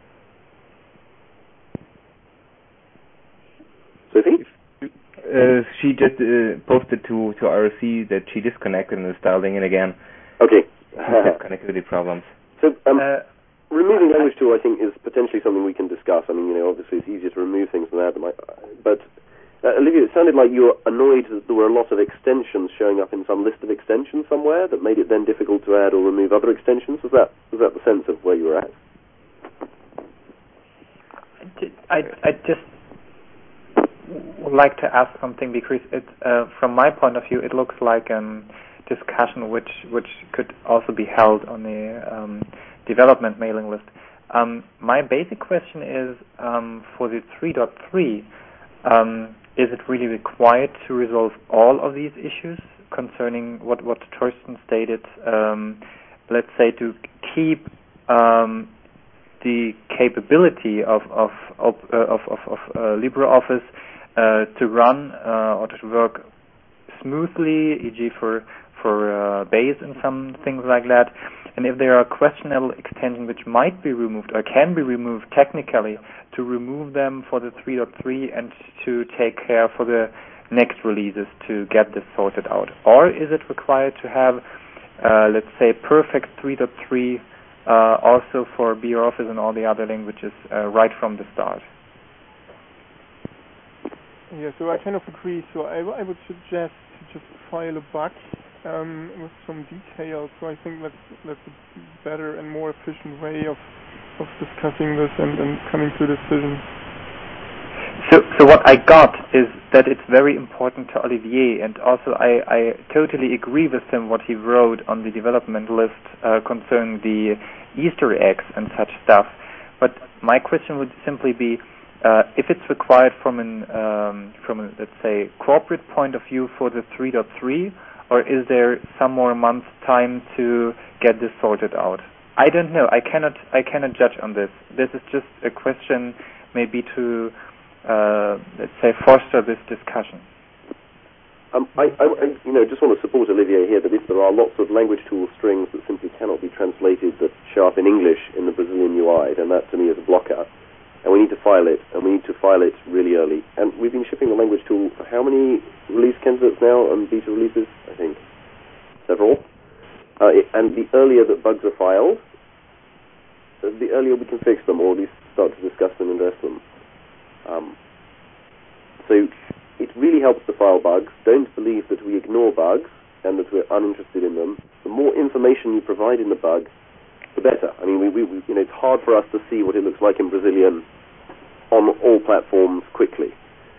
Sophie? She just posted to RC that she disconnected and is dialing in again. Okay. Connectivity problems. So, removing language tool, I think, is potentially something we can discuss. I mean, obviously it's easier to remove things than add them. But, Olivia, it sounded like you were annoyed that there were a lot of extensions showing up in some list of extensions somewhere that made it then difficult to add or remove other extensions. Was that the sense of where you were at? I just would like to ask something, because it, from my point of view, it looks like a discussion which could also be held on the development mailing list. My basic question is, for the 3.3, is it really required to resolve all of these issues concerning what Thorsten stated? Let's say to keep the capability of LibreOffice to run or to work smoothly, e.g. for Base and some things like that. And if there are questionable extensions which might be removed or can be removed technically, to remove them for the 3.3 and to take care for the next releases to get this sorted out. Or is it required to have, let's say, perfect 3.3 also for BROffice and all the other languages right from the start? Yeah, so I kind of agree. So I would suggest to just file a bug with some details. So I think that's a better and more efficient way of discussing this and coming to a decision. So what I got is that it's very important to Olivier, and also I totally agree with him what he wrote on the development list concerning the Easter eggs and such stuff. But my question would simply be, if it's required from let's say corporate point of view for the 3.3, or is there some more months time to get this sorted out? I don't know. I cannot judge on this. This is just a question, maybe to let's say foster this discussion. I just want to support Olivier here that if there are lots of language tool strings that simply cannot be translated that show up in English in the Brazilian UI, then that to me is a blocker. And we need to file it, and we need to file it really early. And we've been shipping the language tool for how many release candidates now and beta releases? I think several. And the earlier that bugs are filed, the earlier we can fix them, or at least start to discuss them and address them. So it really helps to file bugs. Don't believe that we ignore bugs and that we're uninterested in them. The more information you provide in the bug, the better. I mean, it's hard for us to see what it looks like in Brazilian on all platforms quickly.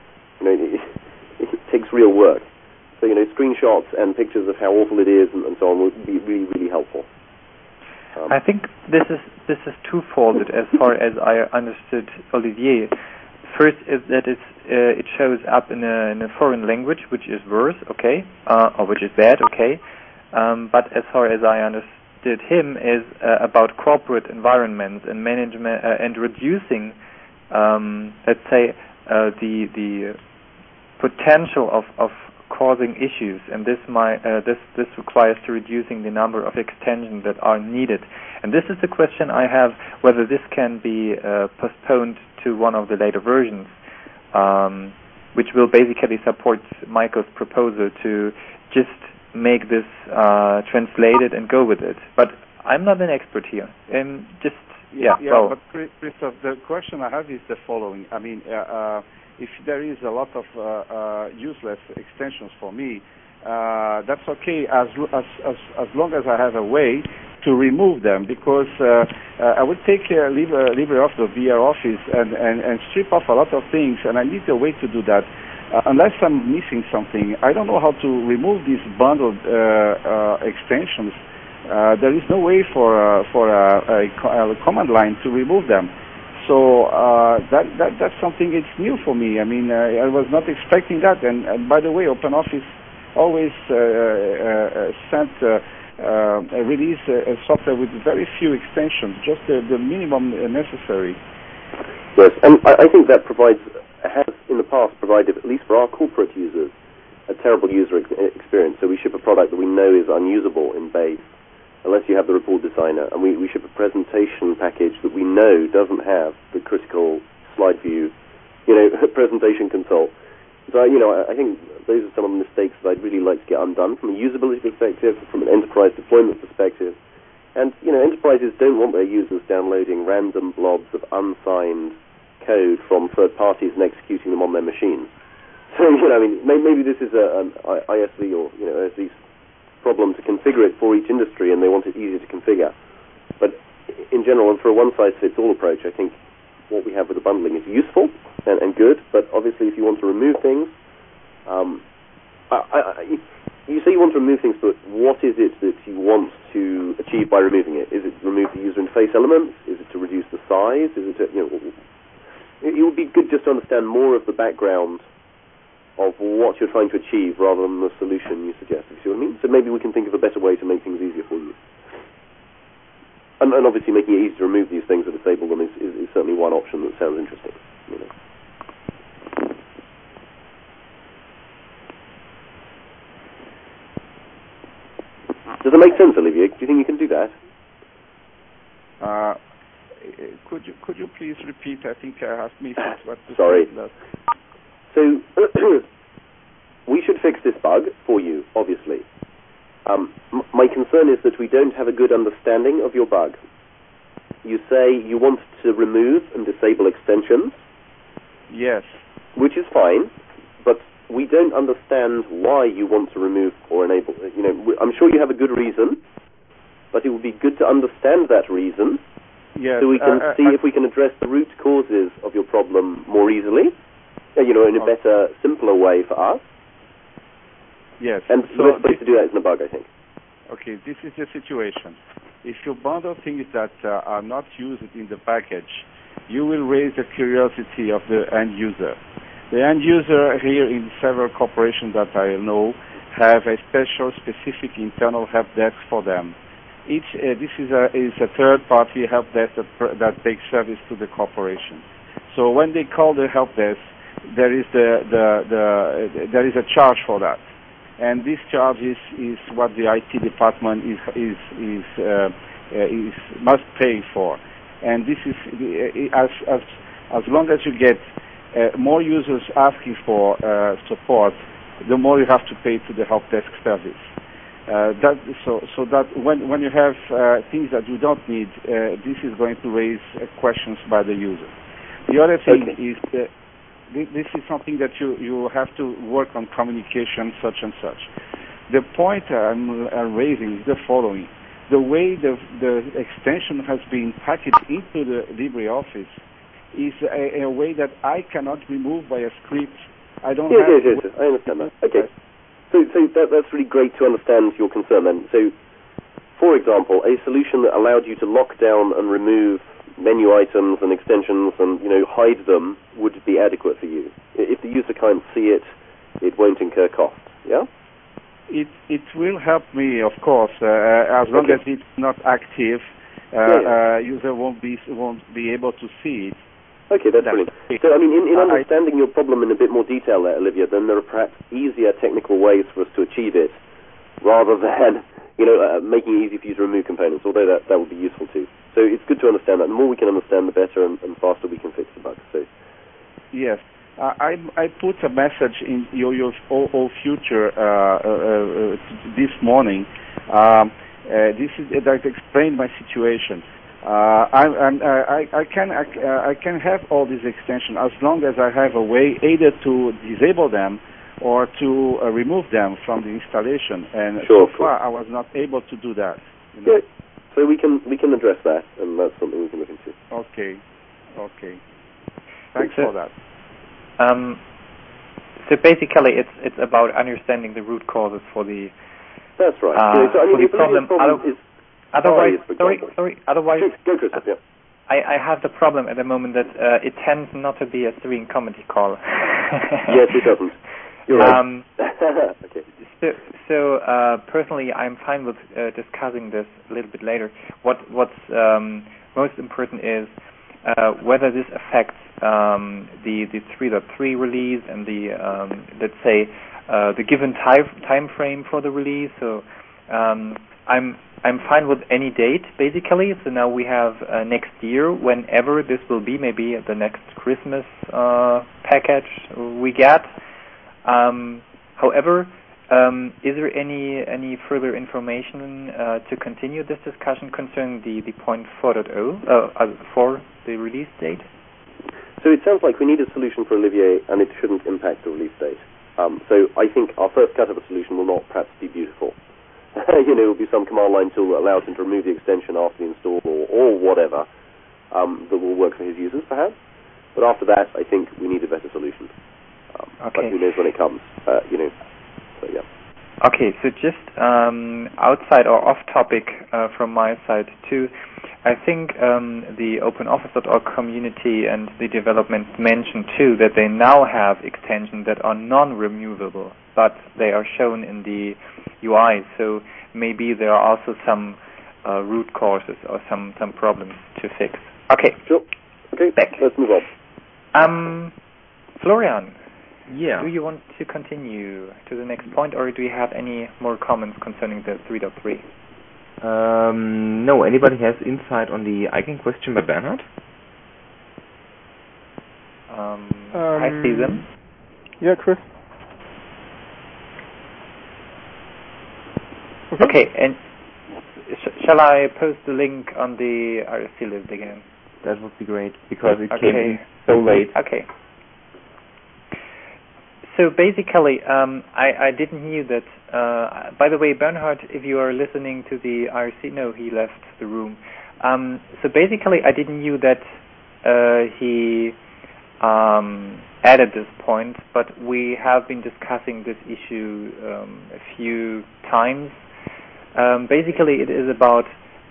It takes real work. So, screenshots and pictures of how awful it is and so on would be really, really helpful. I think this is twofold as far as I understood Olivier. First is that it shows up in a foreign language, which is worse, okay, or which is bad, okay. But as far as I understood him, is about corporate environments and management and reducing, let's say, the potential of causing issues, and this requires to reducing the number of extensions that are needed. And this is the question I have, whether this can be postponed to one of the later versions, which will basically support Michael's proposal to just make this translated and go with it. But I'm not an expert here. But Christoph, the question I have is the following. I mean, if there is a lot of useless extensions for me, that's okay as long as I have a way to remove them, because I would take LibreOffice or VR Office and strip off a lot of things, and I need a way to do that. Unless I'm missing something, I don't know how to remove these bundled extensions. There is no way for a command line to remove them. So that's something it's new for me. I mean, I was not expecting that. And by the way, OpenOffice always sent release a software with very few extensions, just the minimum necessary. Yes, and I think that has in the past provided, at least for our corporate users, a terrible user experience. So we ship a product that we know is unusable in base, unless you have the report designer, and we ship a presentation package that we know doesn't have the critical slide view, presentation console. So, I think those are some of the mistakes that I'd really like to get undone from a usability perspective, from an enterprise deployment perspective. And, enterprises don't want their users downloading random blobs of unsigned code from third parties and executing them on their machines. So, maybe this is an ISV or, OSV problem to configure it for each industry, and they want it easier to configure. But in general, and for a one-size-fits-all approach, I think what we have with the bundling is useful and good, but obviously if you want to remove things, you say you want to remove things, but what is it that you want to achieve by removing it? Is it to remove the user interface elements? Is it to reduce the size? Is it to, it would be good just to understand more of the background of what you're trying to achieve rather than the solution you suggest. You see what I mean? So maybe we can think of a better way to make things easier for you. And obviously making it easy to remove these things or disable them is certainly one option that sounds interesting. Does it make sense, Olivier? Do you think you can do that? Could you please repeat? I think I asked me what to Sorry. say last. So we should fix this bug for you, obviously. My concern is that we don't have a good understanding of your bug. You say you want to remove and disable extensions. Yes. Which is fine, but we don't understand why you want to remove or enable. I'm sure you have a good reason, but it would be good to understand that reason. Yes. So we can see if we can address the root causes of your problem more easily, in a better, simpler way for us. Yes. And the best way to do that is in a bug, I think. Okay, this is the situation. If you bundle things that are not used in the package, you will raise the curiosity of the end user. The end user here in several corporations that I know have a special, specific internal help desk for them. This is a third-party help desk that takes service to the corporation. So when they call the help desk, there is there is a charge for that, and this charge is what the IT department must pay for. And this is as long as you get more users asking for support, the more you have to pay to the help desk service. So that when you have things that you don't need, this is going to raise questions by the user. The other thing is that this is something that you have to work on communication, such and such. The point I'm raising is the following. The way the extension has been packaged into the LibreOffice is a way that I cannot remove by a script. I don't have... Yes, I understand that. Okay. So that's really great to understand your concern then. So, for example, a solution that allowed you to lock down and remove menu items and extensions and, hide them would be adequate for you. If the user can't see it, it won't incur cost, yeah? It will help me, of course, as long as it's not active. User won't be able to see it. Okay, that's brilliant. So, in understanding your problem in a bit more detail there, Olivia, then there are perhaps easier technical ways for us to achieve it, rather than, making it easy for you to remove components, although that would be useful too. So it's good to understand that. The more we can understand, the better and faster we can fix the bugs. So. Yes. I put a message in your all future this morning. This is that explained my situation. I can have all these extensions as long as I have a way either to disable them or to remove them from the installation. And so far I was not able to do that. Yeah. So we can address that, and that's something we can look into. Okay. Thanks for that. So basically, it's about understanding the root causes for the. That's right. For the problem. Otherwise, go, Christoph. Yeah. I have the problem at the moment that it tends not to be a serene comedy call. Yes, it doesn't. You're right. Okay. So personally, I'm fine with discussing this a little bit later. What's most important is whether this affects the 3.3 release and the let's say the given time frame for the release. So I'm fine with any date basically. So now we have next year, whenever this will be, maybe the next Christmas package we get. However, is there any further information to continue this discussion concerning the point 4.0 for the release date? So it sounds like we need a solution for Olivier, and it shouldn't impact the release date. So I think our first cut of a solution will not perhaps be beautiful. It will be some command line tool that allows him to remove the extension after the install or whatever that will work for his users, perhaps. But after that, I think we need a better solution. But who knows when it comes, So, yeah. Okay, so just outside or off topic from my side too, I think the OpenOffice.org community and the development mentioned too that they now have extensions that are non-removable, but they are shown in the UI. So maybe there are also some root causes or some problems to fix. Okay. Sure. Okay. Let's move on. Florian. Yeah. Do you want to continue to the next point, or do you have any more comments concerning the 3.3? No. Anybody has insight on the icon question by Bernhard? I see them. Yeah, Chris. Okay, and shall I post the link on the RSC list again? That would be great, because it came in so late. Okay. So basically, I didn't hear that. By the way, Bernhard, if you are listening to the IRC, no, he left the room. So basically, I didn't hear that he added this point, but we have been discussing this issue a few times. Basically, it is about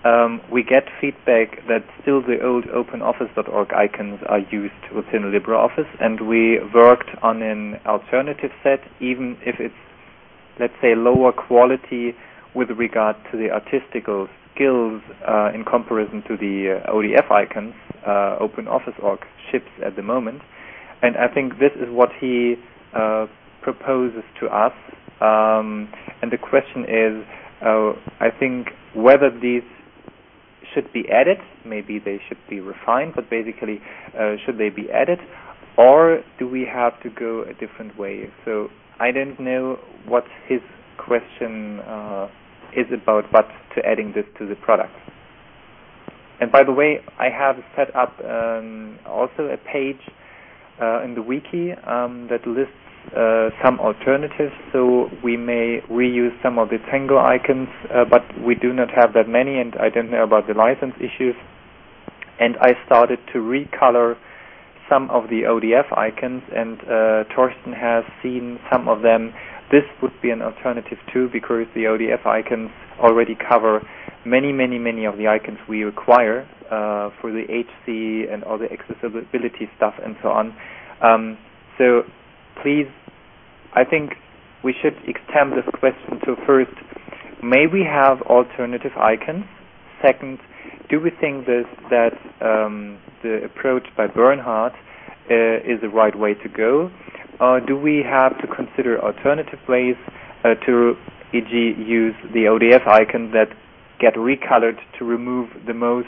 we get feedback that still the old OpenOffice.org icons are used within LibreOffice, and we worked on an alternative set, even if it's, let's say, lower quality with regard to the artistical skills in comparison to the ODF icons OpenOffice.org ships at the moment. And I think this is what he proposes to us. And the question is, I think whether these should be added, maybe they should be refined, but basically should they be added, or do we have to go a different way? So I don't know what his question is about, but to adding this to the product. And by the way, I have set up also a page in the wiki that lists some alternatives, so we may reuse some of the Tango icons, but we do not have that many, and I don't know about the license issues. And I started to recolor some of the ODF icons, and Torsten has seen some of them. This would be an alternative too, because the ODF icons already cover many of the icons we require for the HC and all the accessibility stuff and so on. So please, I think we should extend this question to first, may we have alternative icons? Second, do we think that the approach by Bernhard is the right way to go? Or do we have to consider alternative ways to, e.g., use the ODF icon that get recolored to remove the most,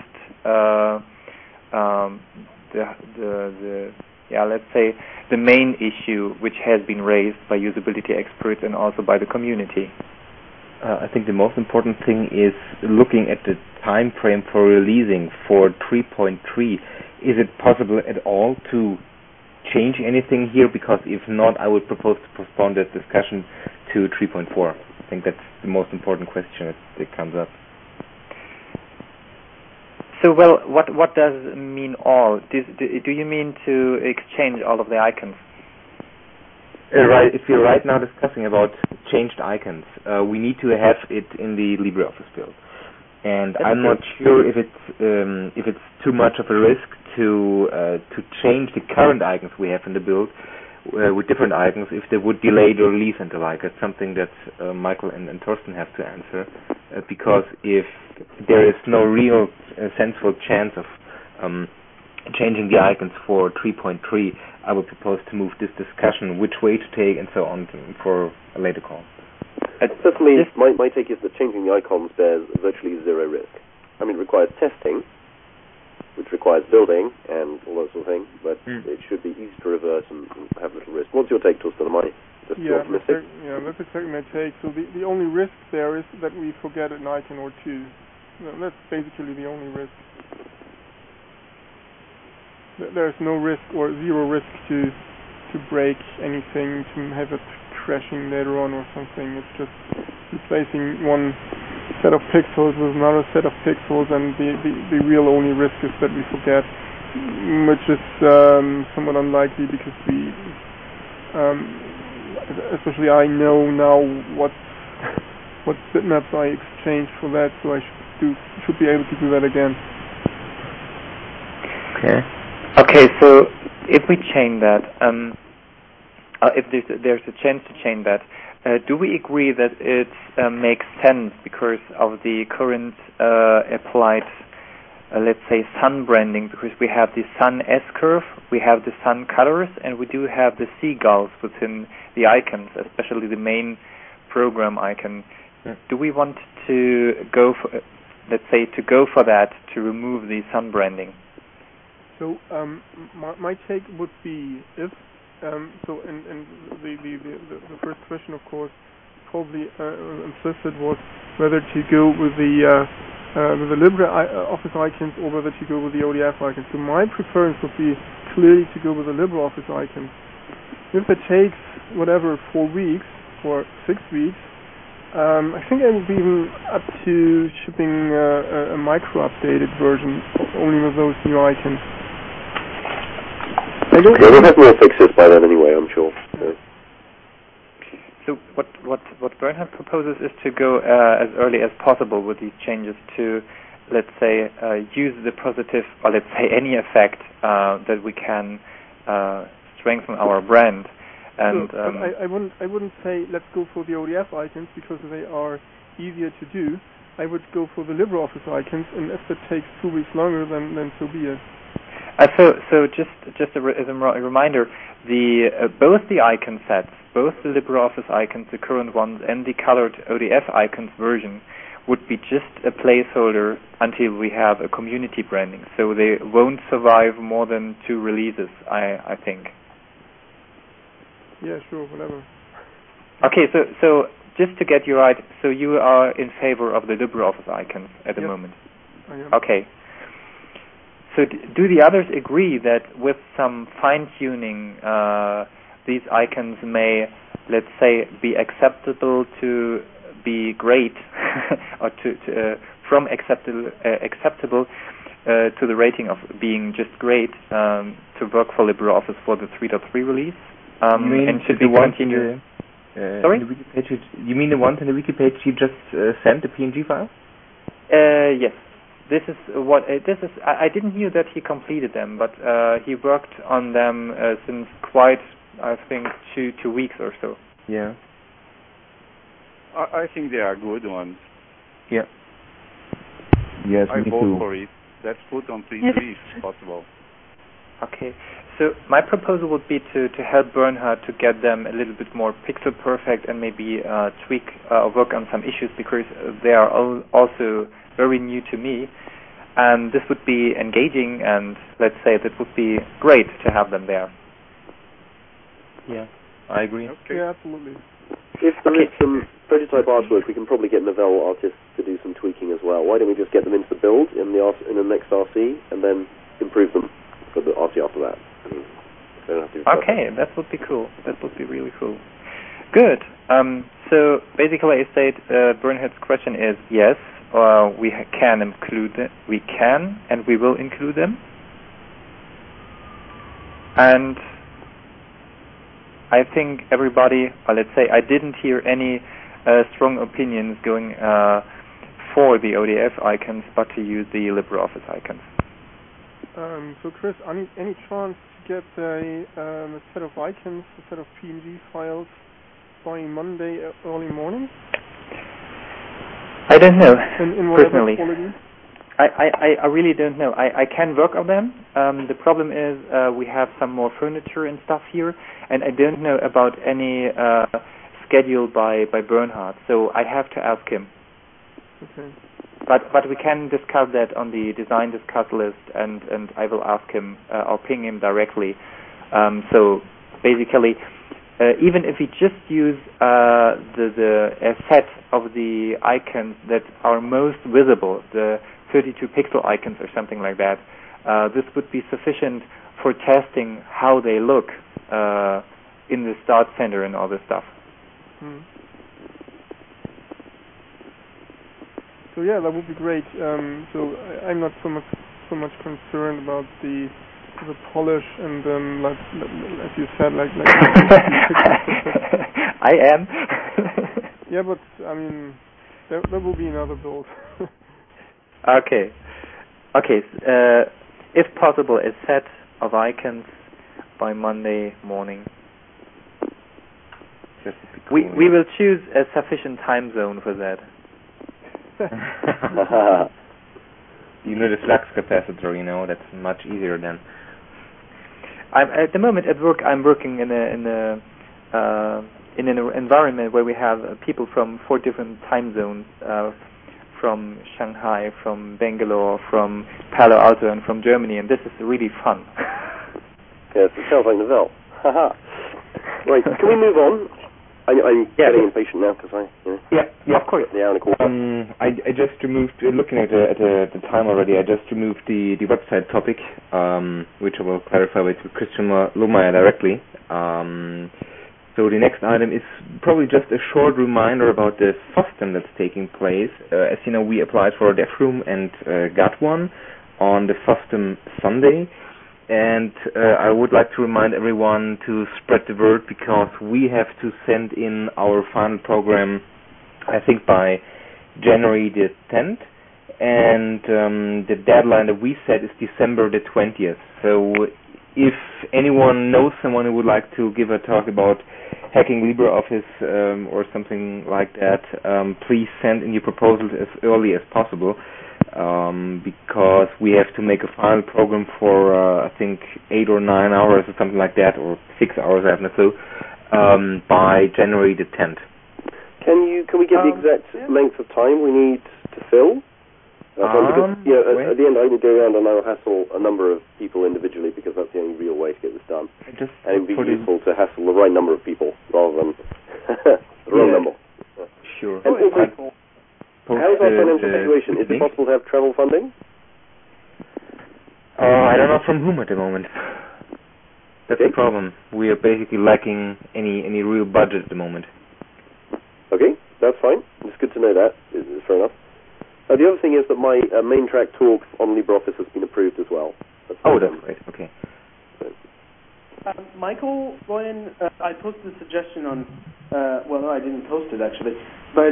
let's say, the main issue which has been raised by usability experts and also by the community? I think the most important thing is looking at the time frame for releasing for 3.3. Is it possible at all to change anything here? Because if not, I would propose to postpone that discussion to 3.4. I think that's the most important question that comes up. So, well, what does it mean all? Do you mean to exchange all of the icons? Right. If you're right now discussing about changed icons, we need to have it in the LibreOffice build. And I'm not sure if it's too much of a risk to change the current icons we have in the build with different icons if they would delay the release and the like. It's something that Michael and Torsten have to answer, because if there is no real sensible chance of changing the icons for 3.3, I would propose to move this discussion, which way to take and so on, for a later call. Personally, my take is that changing the icons bears virtually zero risk. I mean, it requires testing, which requires building and all that sort of thing, but it should be easy to reverse and have little risk. What's your take, Torsten? Am I just optimistic? That's exactly my take. So the only risk there is that we forget an icon or two. That's basically the only risk. There's no risk or zero risk to break anything, to have it crashing later on or something. It's just replacing one set of pixels with another set of pixels, and the real only risk is that we forget, which is somewhat unlikely, because we, especially I know now what bitmaps I exchanged for that, so I should be able to do that again. Okay, so if we change that, if there's a chance to change that, do we agree that it makes sense because of the current applied, let's say, sun branding? Because we have the sun S-curve, we have the sun colors, and we do have the seagulls within the icons, especially the main program icon. Do we want to go for, let's say, that to remove the sun branding? So my take would be if and the first question, of course, probably implicit was whether to go with the LibreOffice icons or whether to go with the ODF icons. So my preference would be clearly to go with the LibreOffice icons. If it takes 4 weeks or 6 weeks, I think I would be even up to shipping a micro-updated version only with those new icons. We'll have more fixes by then anyway, I'm sure. So what Bernhard proposes is to go as early as possible with these changes to let's say, use the positive, or let's say any effect that we can strengthen our brand. And I wouldn't say let's go for the ODF icons because they are easier to do. I would go for the LibreOffice icons, and if it takes 2 weeks longer, then so be it. So just as a reminder, both the icon sets, both the LibreOffice icons, the current ones, and the colored ODF icons version would be just a placeholder until we have a community branding. So they won't survive more than 2 releases, I think. Yeah, sure, whatever. Okay, so just to get you right, so you are in favor of the LibreOffice icons at the moment? I am. Okay. So do the others agree that with some fine-tuning, these icons may, let's say, be acceptable to be great, or from acceptable to the rating of being just great to work for LibreOffice for the 3.3 release? And should we continue? Sorry? The wiki page, you mean the ones in the wiki page you just sent, the PNG file? Yes. This is what I didn't know that he completed them, but he worked on them since quite, I think, two weeks or so. Yeah. I think they are good ones. Yeah. Yes, I me vote too. for it. Let's put on 3.3 if possible. Okay. So my proposal would be to help Bernhard to get them a little bit more pixel perfect and maybe tweak or work on some issues because they are also very new to me. And this would be engaging, and let's say that would be great to have them there. Yeah, I agree. Okay. Yeah, absolutely. If there is some prototype artwork, we can probably get Novell artists to do some tweaking as well. Why don't we just get them into the build in the next RC and then improve them for the RC after that? Okay, that would be cool. That would be really cool. Good. So basically, I said Bernhard's question is yes, we can include them. We can, and we will include them. And I think everybody, let's say, I didn't hear any strong opinions going for the ODF icons, but to use the LibreOffice icons. So Chris, any chance to get a set of icons, a set of PNG files by Monday early morning? I don't know, in whatever personally. quality? I really don't know. I can work on them. The problem is we have some more furniture and stuff here, and I don't know about any schedule by Bernhard, so I have to ask him. Okay. But we can discuss that on the design discuss list, and I will ask him or ping him directly. So basically, even if we just use a set of the icons that are most visible, the 32 pixel icons or something like that, this would be sufficient for testing how they look in the start center and all this stuff. So yeah, that would be great. So I'm not so much concerned about the polish and like as you said, like I am. Yeah, but I mean, there will be another build. Okay. If possible, a set of icons by Monday morning. We will choose a sufficient time zone for that. You know the flux capacitor, that's much easier then. At the moment at work, I'm working in an environment where we have people from 4 different time zones, from Shanghai, from Bangalore, from Palo Alto, and from Germany, and this is really fun. Yes, it sounds like Novell. Right, can we move on? I'm getting impatient now because yeah, of course. The hour and a quarter. I just removed, looking at the time already, I just removed the website topic, which I will clarify with Christian Lohmeier directly. So the next item is probably just a short reminder about the FOSDEM that's taking place. As you know, we applied for a dev room and got one on the FOSDEM Sunday. And I would like to remind everyone to spread the word because we have to send in our final program, I think, by January the 10th. and the deadline that we set is December the 20th. So if anyone knows someone who would like to give a talk about hacking LibreOffice or something like that, please send in your proposals as early as possible, because we have to make a final program for I think 8 or 9 hours or something like that, or 6 hours, I have no clue, by January the 10th. Can we get the exact length of time we need to fill? Because, at the end, I would go around and I will hassle a number of people individually, because that's the only real way to get this done. And it would be useful to hassle the right number of people rather than the wrong number. Sure. And also, how is our financial situation? Is it possible to have travel funding? I don't know from whom at the moment. That's the problem. We are basically lacking any real budget at the moment. Okay, that's fine. It's good to know that. It's fair enough. The other thing is that my main track talk on LibreOffice has been approved as well. That's great. Okay. Michael, Florian, I posted a suggestion on. Well, no, I didn't post it actually, but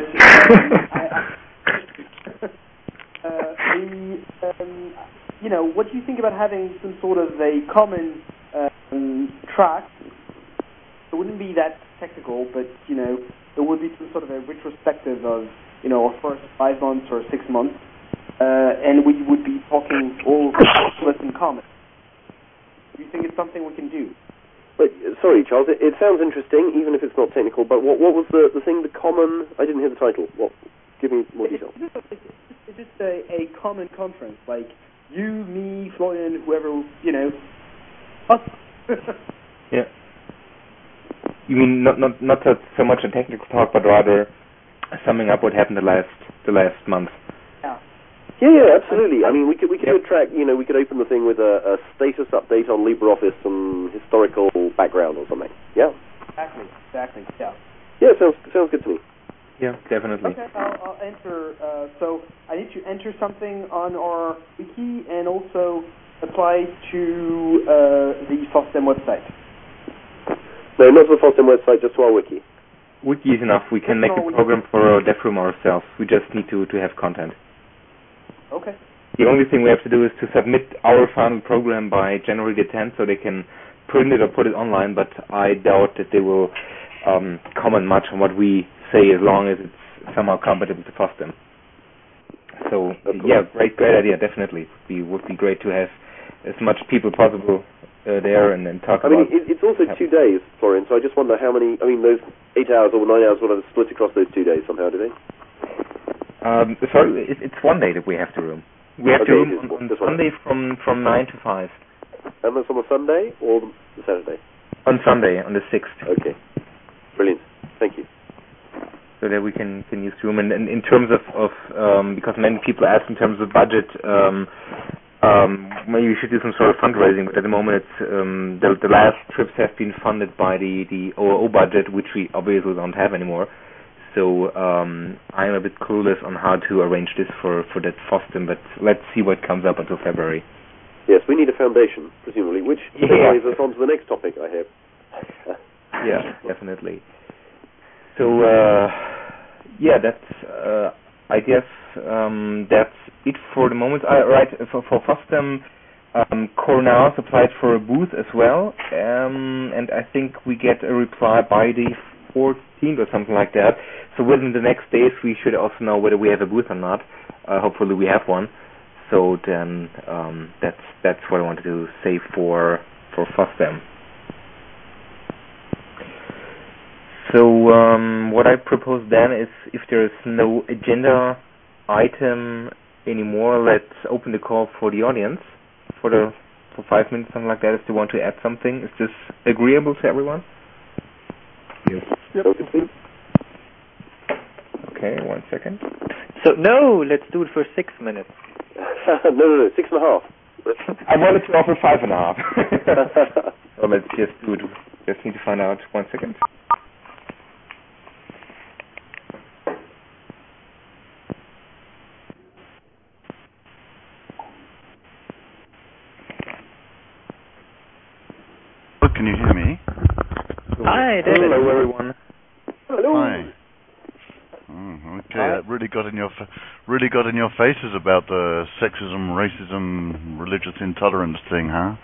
what do you think about having some sort of a common track? It wouldn't be that technical, but there would be some sort of a retrospective of our first 5 months or 6 months, and we would be talking all of us in common. Do you think it's something we can do? But, sorry, Charles, it sounds interesting, even if it's not technical, but what was the thing, the common... I didn't hear the title. Give me more detail. It's just a common conference, like you, me, Florian, whoever, us. Yeah. You mean not so much a technical talk, but rather summing up what happened the last month? Yeah, absolutely. I mean, we could do a track. We could open the thing with a status update on LibreOffice and historical background or something. Yeah. Exactly. Yeah. Yeah, sounds good to me. Yeah, definitely. Okay, I'll enter. So I need to enter something on our wiki and also apply to the FOSDEM website. No, not to the FOSDEM website, just to our wiki. Wiki is enough. We can make a program for our dev room ourselves. We just need to have content. Okay. The only thing we have to do is to submit our final program by January the 10th, so they can print it or put it online, but I doubt that they will comment much on what we say, as long as it's somehow compatible to FOSDEM. So, yeah, great idea, definitely. It would be great to have as much people possible there and then talk about... it's also 2 days, Florian, so I just wonder how many... those 8 hours or 9 hours, whatever, split across those 2 days somehow, do they? Sorry, it's 1 day that we have the room. We have the room on Sunday from 9 to 5. And that's on a Sunday or the Saturday? On Sunday, on the 6th. Okay. Brilliant. Thank you. So that we can use the room. And in terms of because many people ask in terms of budget, maybe we should do some sort of fundraising, but at the moment it's the last trips have been funded by the OO budget, which we obviously don't have anymore. So I'm a bit clueless on how to arrange this for that FOSDEM, but let's see what comes up until February. Yes, we need a foundation, presumably, which segues us on to the next topic, I hear. Yeah, definitely. So, that's, I guess, that's it for the moment. Right, for FOSDEM, Cornell applied for a booth as well, and I think we get a reply by the 14th or something like that. So within the next days, we should also know whether we have a booth or not. Hopefully we have one. So then that's what I wanted to say for FOSDEM. So what I propose then is, if there is no agenda item anymore, let's open the call for the audience for 5 minutes, something like that, if they want to add something. Is this agreeable to everyone? Yes. Yep. Okay, 1 second. So, no, let's do it for 6 minutes. No, 6.5. I wanted to offer 5.5. So let's just do it. Just need to find out. 1 second. Can you hear me? Hi, David. Hello, everyone. Hello. Hi. Oh, Okay, that really got in your faces about the sexism, racism, religious intolerance thing, huh?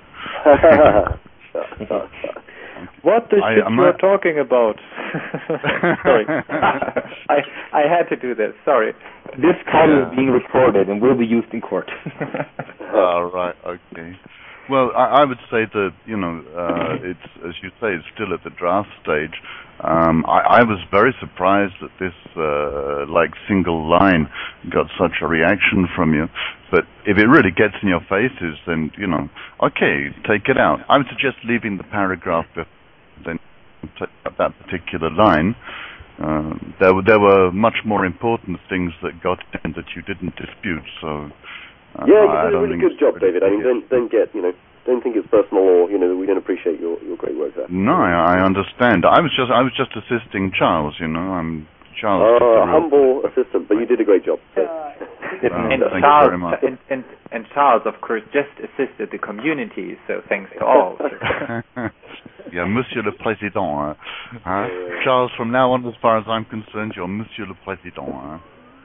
What the shit you're talking about? Sorry. I had to do this. Sorry. This call is being recorded and will be used in court. Right. Okay. Well, I would say that, it's, as you say, it's still at the draft stage. I was very surprised that this, single line got such a reaction from you. But if it really gets in your faces, then, okay, take it out. I would suggest leaving the paragraph, then take up that particular line. There were much more important things that got in that you didn't dispute, so... you did a really good job, David. I mean, don't think it's personal, or we don't appreciate your great work there. No, I understand. I was just assisting Charles. I'm Charles. Humble assistant, but you did a great job. So. And thank you very much. And Charles, of course, just assisted the community. So thanks to all. Yeah, Monsieur le Président. Charles, from now on, as far as I'm concerned, you're Monsieur le Président. Well,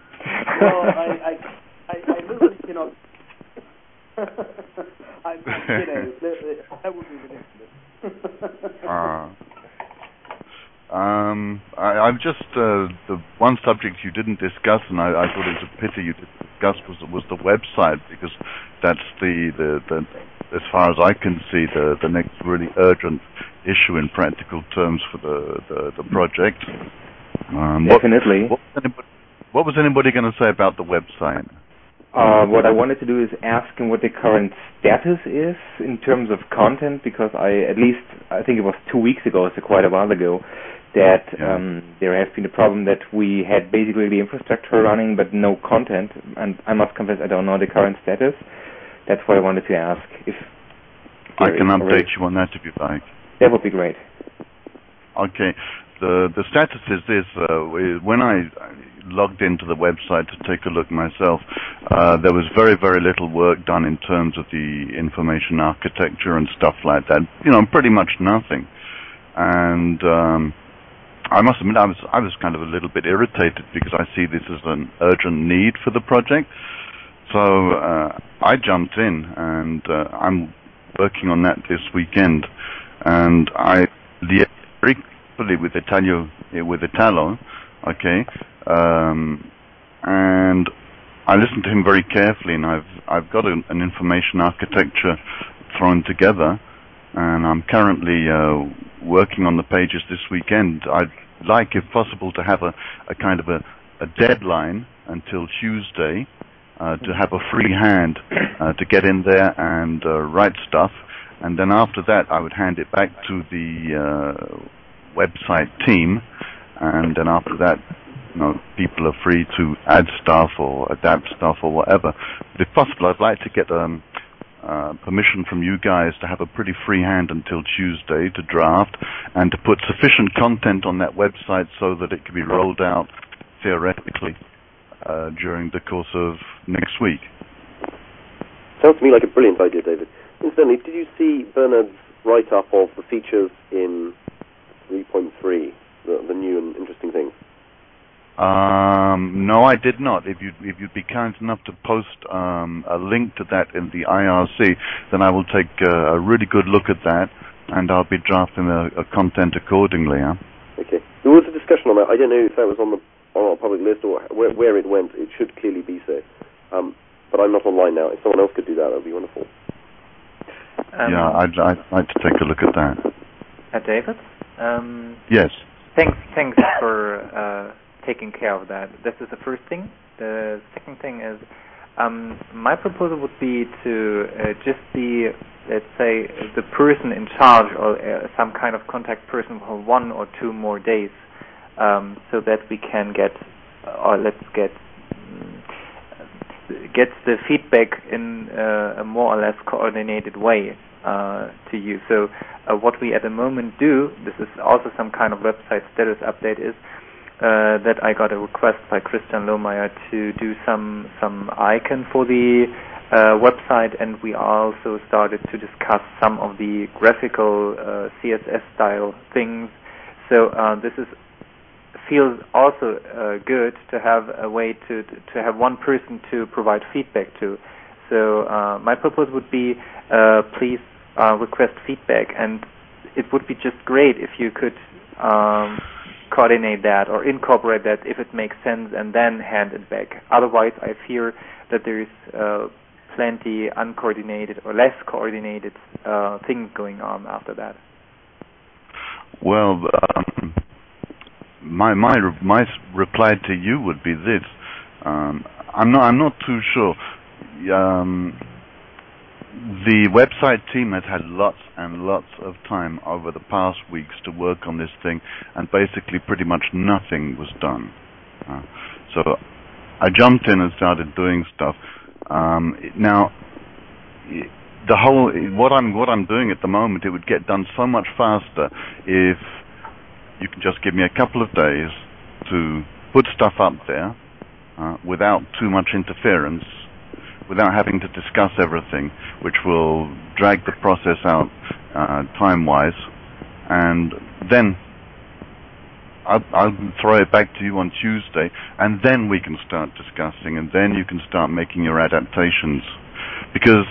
I literally cannot. That would be ridiculous. I'm just the one subject you didn't discuss, and I thought it was a pity you didn't discuss was the website, because that's the as far as I can see the next really urgent issue in practical terms for the project. Definitely. What was anybody going to say about the website? What I wanted to do is ask him what the current status is in terms of content, because I think it was 2 weeks ago, so quite a while ago, that there has been a problem that we had basically the infrastructure running but no content, and I must confess I don't know the current status. That's what I wanted to ask. If I can update you on that if you'd like. That would be great. Okay. The status is this. When I logged into the website to take a look myself, there was very, very little work done in terms of the information architecture and stuff like that. Pretty much nothing. And I must admit, I was kind of a little bit irritated, because I see this as an urgent need for the project. So I jumped in, and I'm working on that this weekend. And I liaised very quickly with Italo, okay, and I listened to him very carefully, and I've got an information architecture thrown together, and I'm currently working on the pages this weekend. I'd like, if possible, to have a kind of a deadline until Tuesday, to have a free hand to get in there and write stuff, and then after that I would hand it back to the website team, and then after that, people are free to add stuff or adapt stuff or whatever. But if possible, I'd like to get permission from you guys to have a pretty free hand until Tuesday to draft, and to put sufficient content on that website so that it can be rolled out theoretically during the course of next week. Sounds to me like a brilliant idea, David. Incidentally, did you see Bernard's write-up of the features in 3.3, the new and interesting things? No, I did not. If you'd be kind enough to post a link to that in the IRC, then I will take a really good look at that, and I'll be drafting a content accordingly. Huh? Okay. There was a discussion on that. I don't know if that was on our public list or where it went. It should clearly be so. But I'm not online now. If someone else could do that would be wonderful. Yeah, I'd like to take a look at that. David? Yes. Thanks for taking care of that. This is the first thing. The second thing is, my proposal would be to just be, let's say, the person in charge, or some kind of contact person for 1 or 2 more days, so that we can get the feedback in a more or less coordinated way to you. So what we at the moment do, this is also some kind of website status update, is that I got a request by Christian Lohmeyer to do some icon for the website, and we also started to discuss some of the graphical CSS style things. So this is feels also good to have a way to have one person to provide feedback to. So my proposal would be please request feedback, and it would be just great if you could coordinate that or incorporate that if it makes sense and then hand it back. Otherwise, I fear that there is plenty uncoordinated or less coordinated things going on after that. Well, my reply to you would be this: I'm not too sure. The website team has had lots and lots of time over the past weeks to work on this thing, and basically pretty much nothing was done. So I jumped in and started doing stuff. Now, the whole what I'm doing at the moment, it would get done so much faster if you can just give me a couple of days to put stuff up there without too much interference, without having to discuss everything, which will drag the process out time-wise, and then I'll throw it back to you on Tuesday, and then we can start discussing, and then you can start making your adaptations. Because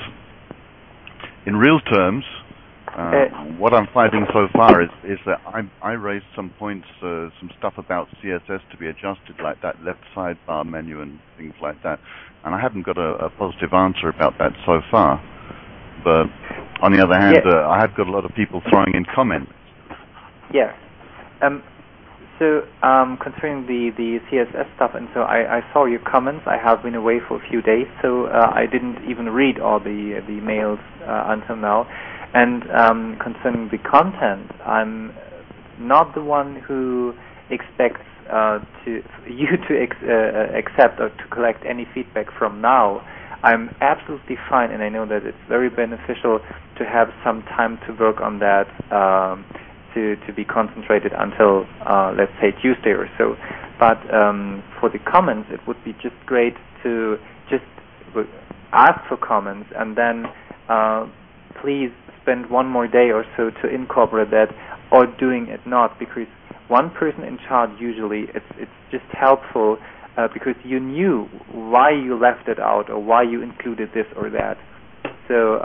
in real terms, what I'm finding so far is that I raised some points, some stuff about CSS to be adjusted, like that left sidebar menu and things like that, and I haven't got a positive answer about that so far. But on the other hand, I have got a lot of people throwing in comments. Yeah. So concerning the CSS stuff, and so I saw your comments. I have been away for a few days, so I didn't even read all the mails until now. And concerning the content, I'm not the one who expects you to accept or to collect any feedback from now. I'm absolutely fine, and I know that it's very beneficial to have some time to work on that, to be concentrated until, let's say, Tuesday or so. But for the comments, it would be just great to just ask for comments, and then please spend one more day or so to incorporate that, or doing it not, because one person in charge usually it's just helpful because you knew why you left it out or why you included this or that. So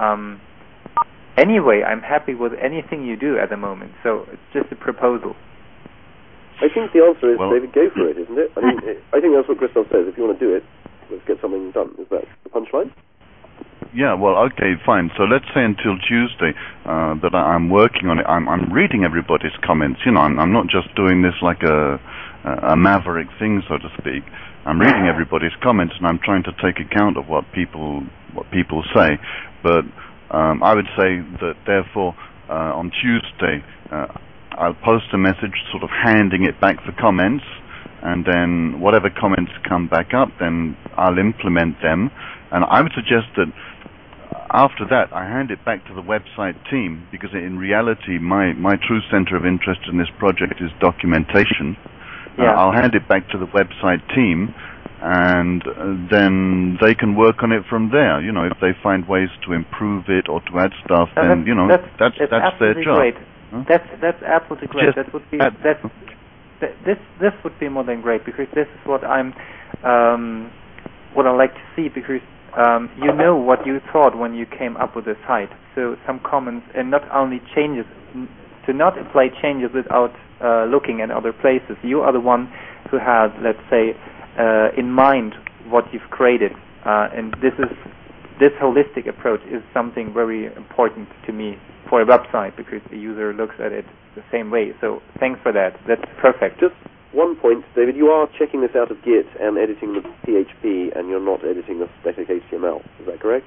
anyway, I'm happy with anything you do at the moment. So it's just a proposal. I think the answer is, David, go for it, isn't it? I mean, I think that's what Christoph says. If you want to do it, let's get something done. Is that the punchline? Yeah, well, okay, fine. So let's say until Tuesday that I'm working on it. I'm reading everybody's comments. You know, I'm not just doing this like a maverick thing, so to speak. I'm reading everybody's comments, and I'm trying to take account of what people say. But I would say that, therefore, on Tuesday, I'll post a message sort of handing it back for comments, and then whatever comments come back up, then I'll implement them. And I would suggest that after that, I hand it back to the website team, because in reality, my true center of interest in this project is documentation. Yeah. I'll hand it back to the website team, and then they can work on it from there. You know, if they find ways to improve it or to add stuff, then you know that's their job. Great. Huh? That's absolutely great. That would be this would be more than great, because this is what I'm what I like to see, because you know what you thought when you came up with the site. So some comments, and not only changes, to not apply changes without looking at other places. You are the one who has, let's say, in mind what you've created, and this holistic approach is something very important to me for a website, because the user looks at it the same way. So thanks for that. That's perfect. Just one point, David, you are checking this out of Git and editing the PHP, and you're not editing the static HTML. Is that correct?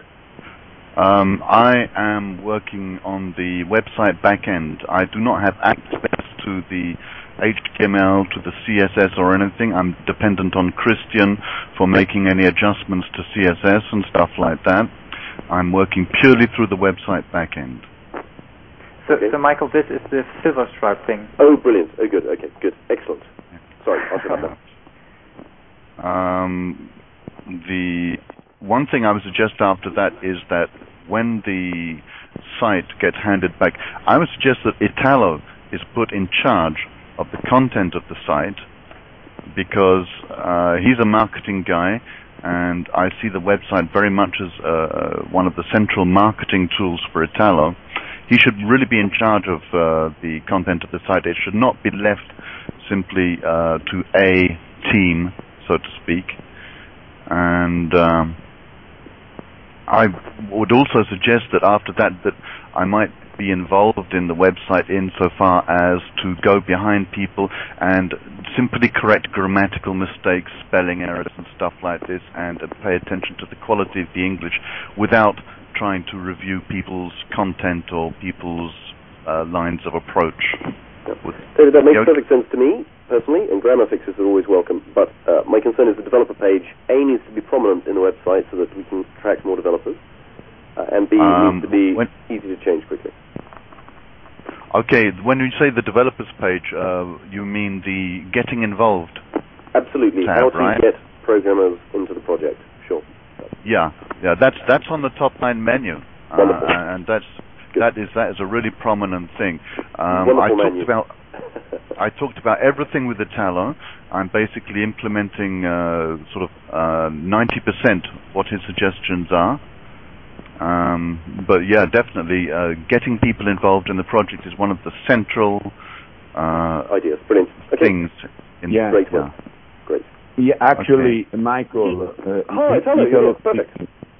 I am working on the website backend. I do not have access to the HTML, to the CSS or anything. I'm dependent on Christian for making any adjustments to CSS and stuff like that. I'm working purely through the website backend. So Michael, this is the Silverstripe thing. Oh, brilliant. Oh, good. Okay, good. Excellent. Sorry, I'll shut up now. The one thing I would suggest after that is that when the site gets handed back, I would suggest that Italo is put in charge of the content of the site, because he's a marketing guy, and I see the website very much as one of the central marketing tools for Italo. He should really be in charge of the content of the site. It should not be left simply to a team, so to speak. And I would also suggest that after that I might be involved in the website insofar as to go behind people and simply correct grammatical mistakes, spelling errors and stuff like this, and pay attention to the quality of the English without trying to review people's content or people's lines of approach. David, that makes perfect sense to me, personally, and grammar fixes are always welcome, but my concern is the developer page, A, needs to be prominent in the website so that we can attract more developers, and B, needs to be easy to change quickly. Okay, when you say the developers page, you mean the getting involved? Absolutely, tab, how to right? get programmers into the project, sure. Yeah, that's on the top line menu, and that is a really prominent thing. I talked about everything with Italo. I'm basically implementing sort of 90% what his suggestions are. But yeah, definitely getting people involved in the project is one of the central ideas. Brilliant. Okay. Things. Great work. Great. Yeah, actually, okay. Michael. Hi, Italo. Perfect.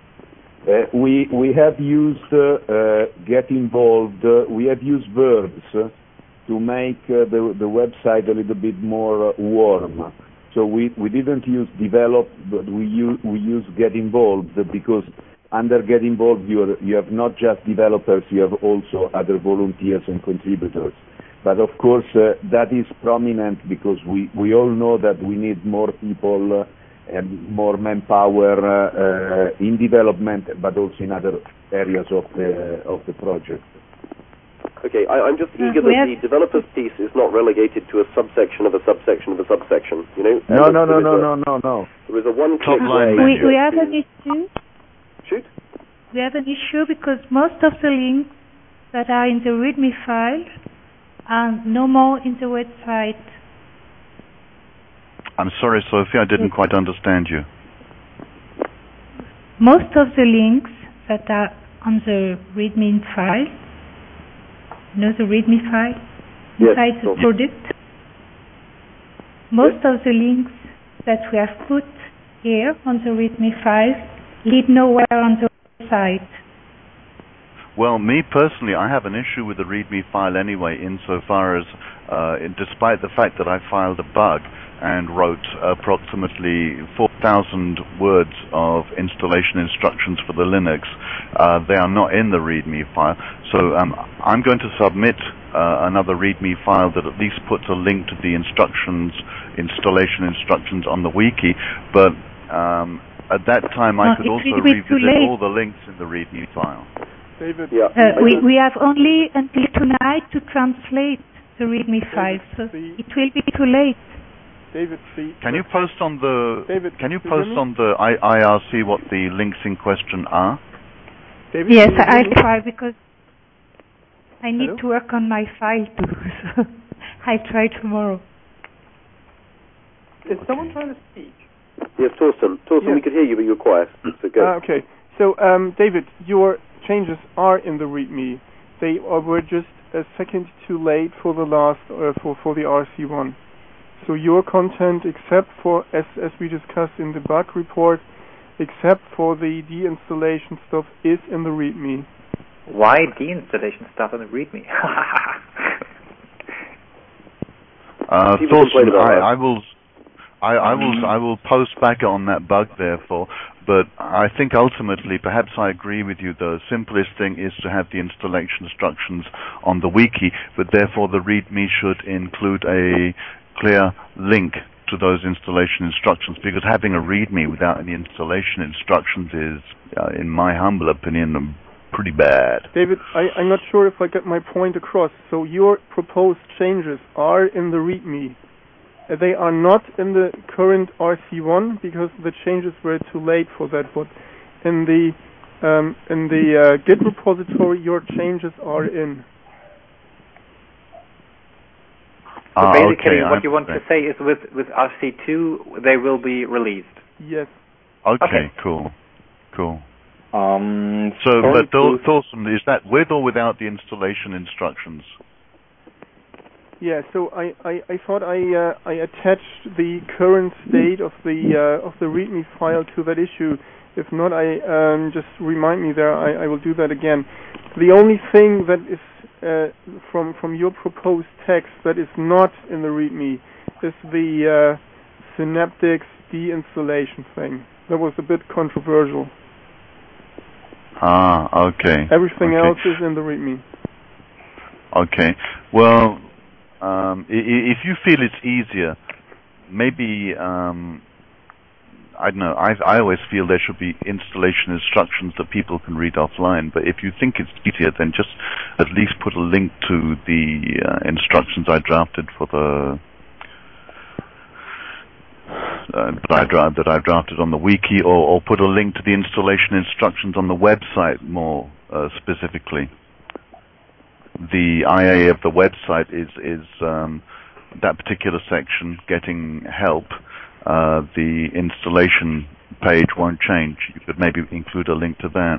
We have used get involved. We have used verbs to make the website a little bit more warm. So we didn't use develop, but we use get involved, because under get involved you have not just developers, you have also other volunteers and contributors. But of course that is prominent because we all know that we need more people and more manpower in development, but also in other areas of the project. Okay, I'm just eager that the developers piece is not relegated to a subsection of a subsection of a subsection. You know? No. There is a one-click way. We have an issue. Shoot. We have an issue because most of the links that are in the README file are no more in the website. I'm sorry, Sophie, I didn't quite understand you. Most of the links that are on the README file, the README file inside the product, most of the links that we have put here on the README file lead nowhere on the website. Well, me personally, I have an issue with the README file anyway, insofar as, despite the fact that I filed a bug and wrote approximately 4,000 words of installation instructions for the Linux, they are not in the README file. So I'm going to submit another README file that at least puts a link to the installation instructions on the wiki, but at that time I could also revisit all the links in the README file. David? We have only until tonight to translate the README file, so it will be too late. David, can you post on the IRC what the links in question are? David, yes, I'll try, because I need to work on my file too. So I'll try tomorrow. Is someone trying to speak? Yes, Torsten. Torsten, we could hear you, but you're quiet. So go. Okay. So, David, your changes are in the README. They were just a second too late for the last for the RC1. So your content, except for as we discussed in the bug report, except for the deinstallation stuff, is in the README. Why deinstallation stuff in the README? Thorsten, I will post back on that bug, therefore. But I think ultimately, perhaps I agree with you, the simplest thing is to have the installation instructions on the wiki, but therefore the README should include a clear link to those installation instructions, because having a README without any installation instructions is, in my humble opinion, pretty bad. David, I'm not sure if I get my point across. So your proposed changes are in the README. They are not in the current RC1 because the changes were too late for that. But in the Git repository, your changes are in. So basically, okay, what you want to say is with RC2, they will be released. Yes. Okay, cool. So, but Thorsten, is that with or without the installation instructions? Yeah. So I thought I attached the current state of the README file to that issue. If not, just remind me there. I will do that again. The only thing that is from your proposed text that is not in the README is the Synaptics deinstallation thing. That was a bit controversial. Okay. Everything else is in the README. Okay. Well, if you feel it's easier, maybe I don't know. I always feel there should be installation instructions that people can read offline. But if you think it's easier, then just at least put a link to the instructions I drafted for the that I drafted on the wiki, or put a link to the installation instructions on the website more specifically. The IA of the website is that particular section, getting help. The installation page won't change. You could maybe include a link to that.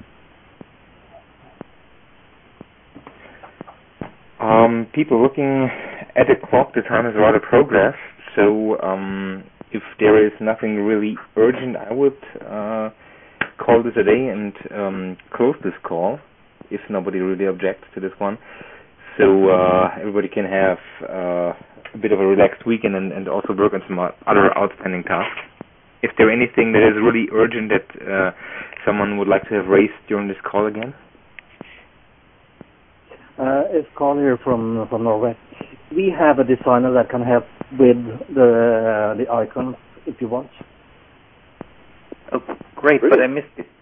People looking at the clock, the time has rather progressed, so if there is nothing really urgent, I would call this a day and close this call, if nobody really objects to this one, so everybody can have a bit of a relaxed weekend and also work on some other outstanding tasks. If there anything that is really urgent that someone would like to have raised during this call again? It's Carl here from Norway. We have a designer that can help with the icons if you want. Oh, great, really? But I missed it.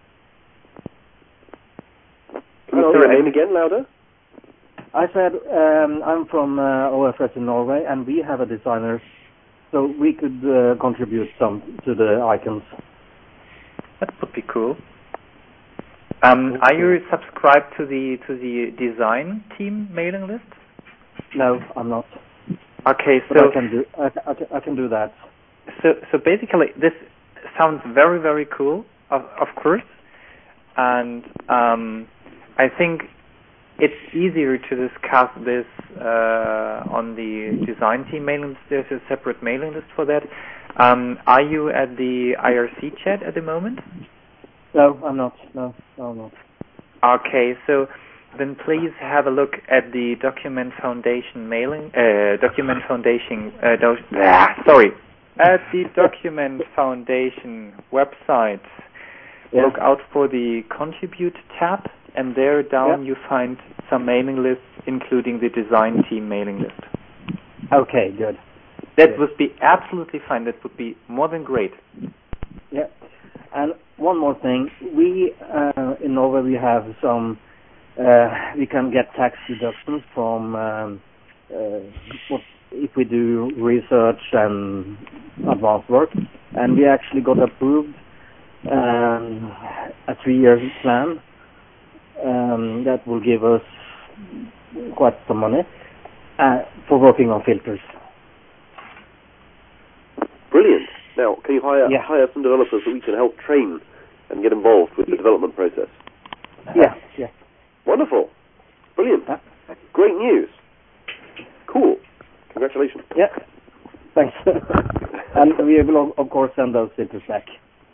Can you say your name again, louder? I said I'm from OFS in Norway, and we have a designer, so we could contribute some to the icons. That would be cool. Are you subscribed to the design team mailing list? No, I'm not. Okay, but so I can do that. So basically, this sounds very, very cool, of course, and I think it's easier to discuss this on the design team mailing list. There's a separate mailing list for that. Are you at the IRC chat at the moment? No, I'm not. No, I'm not. Okay, so then please have a look at the Document Foundation mailing. At the Document Foundation website. Yeah. Look out for the Contribute tab, and there down you find some mailing lists, including the design team mailing list. Okay, good. That would be absolutely fine. That would be more than great. Yeah. And one more thing, we in Norway we have some. We can get tax deductions from if we do research and advanced work, and we actually got approved a 3-year plan that will give us quite some money for working on filters. Brilliant. Now, can you hire some developers that we can help train and get involved with the development process? Yeah. Wonderful. Brilliant. Great news. Cool. Congratulations. Yeah. Thanks. And we will, of course, send those filters back.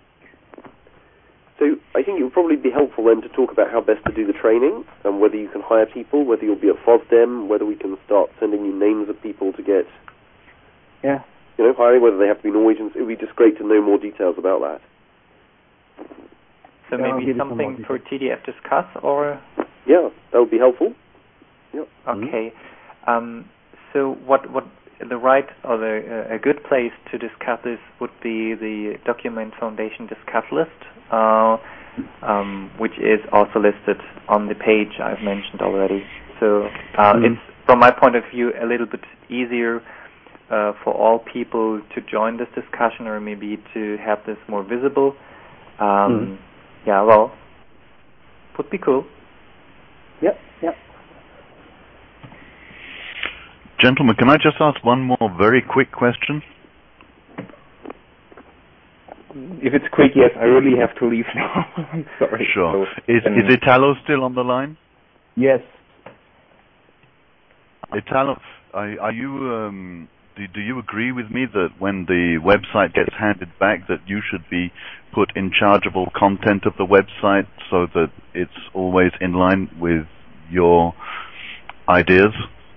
So I think it would probably be helpful then to talk about how best to do the training and whether you can hire people, whether you'll be at FOSDEM, whether we can start sending you names of people to get... Yeah. Hiring, whether they have to be Norwegians. It would be just great to know more details about that. So maybe something for TDF discuss, or? Yeah, that would be helpful. Yep. Okay. So what the right or a good place to discuss this would be the Document Foundation discuss list, which is also listed on the page I've mentioned already. So it's, from my point of view, a little bit easier for all people to join this discussion, or maybe to have this more visible. Yeah, well, would be cool. Yep. Gentlemen, can I just ask one more very quick question? If it's quick, yes, I really have to leave now. I'm sorry. Sure. So, is Italo still on the line? Yes. Italo, are you? Do you agree with me that when the website gets handed back, that you should be put in charge of all content of the website, so that it's always in line with your ideas?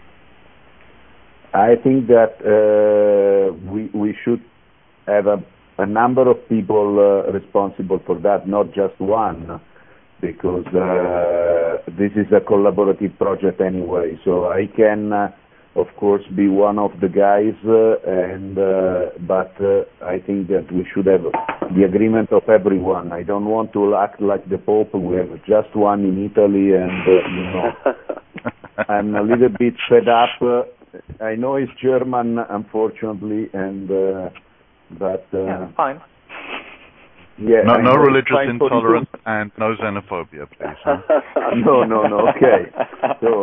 I think that we should have a number of people responsible for that, not just one, because this is a collaborative project anyway. So I can, of course, be one of the guys, but I think that we should have the agreement of everyone. I don't want to act like the Pope. We have just one in Italy, and I'm a little bit fed up. I know it's German, unfortunately, but fine. Yeah, no religious intolerance and no xenophobia, please. Huh? No. Okay. So,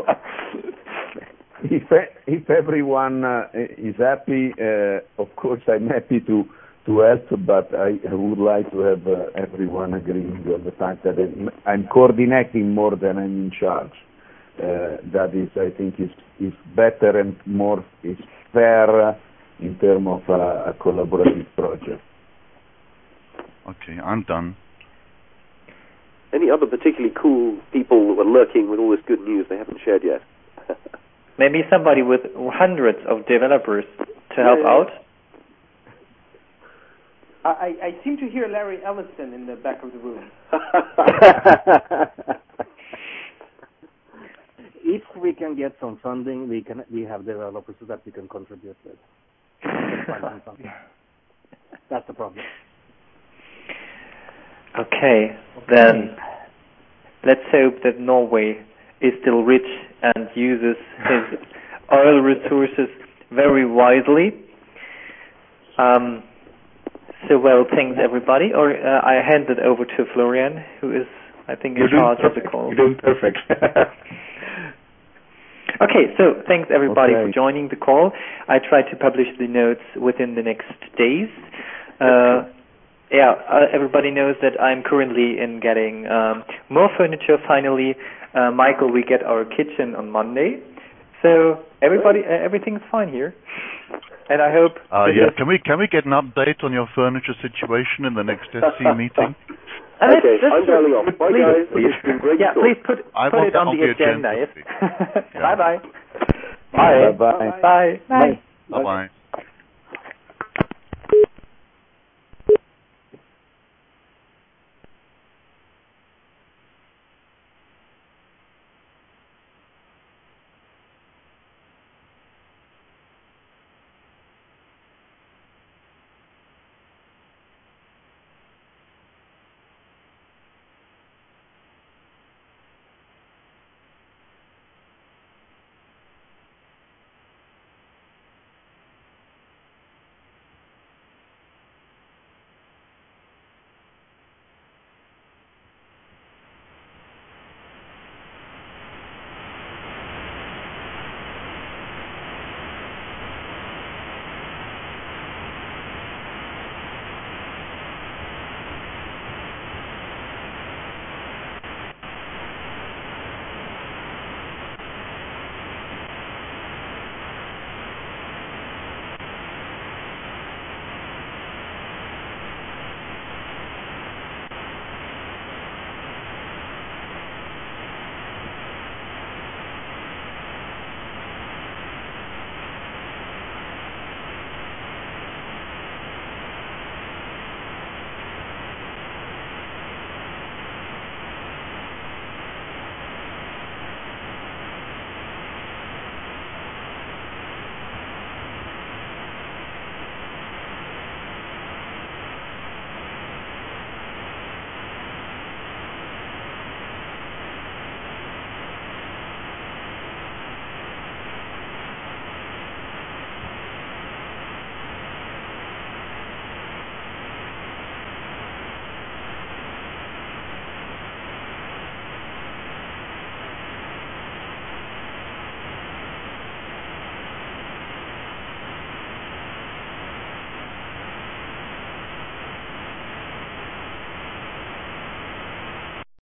if everyone is happy, of course I'm happy to help, but I would like to have everyone agreeing on the fact that I'm coordinating more than I'm in charge. That is, I think, is better and more is fair in terms of a collaborative project. Okay, I'm done. Any other particularly cool people who are lurking with all this good news they haven't shared yet? Maybe somebody with hundreds of developers to help out. I seem to hear Larry Ellison in the back of the room. If we can get some funding, we have developers so that we can contribute with. That's the problem. Okay, then let's hope that Norway is still rich and uses his oil resources very wisely. Thanks everybody. Or I hand it over to Florian, who is, I think, in charge of the call. You're doing perfect. Okay, so thanks everybody for joining the call. I try to publish the notes within the next days. Everybody knows that I'm currently in getting more furniture finally. Michael, we get our kitchen on Monday. So everything's fine here. And I hope... Can we get an update on your furniture situation in the next SC meeting? Okay, I'm dialing off. Bye, guys. It's been great to talk. Please put it on the agenda. Yes. Yeah. Bye-bye. Bye. Bye. Bye-bye.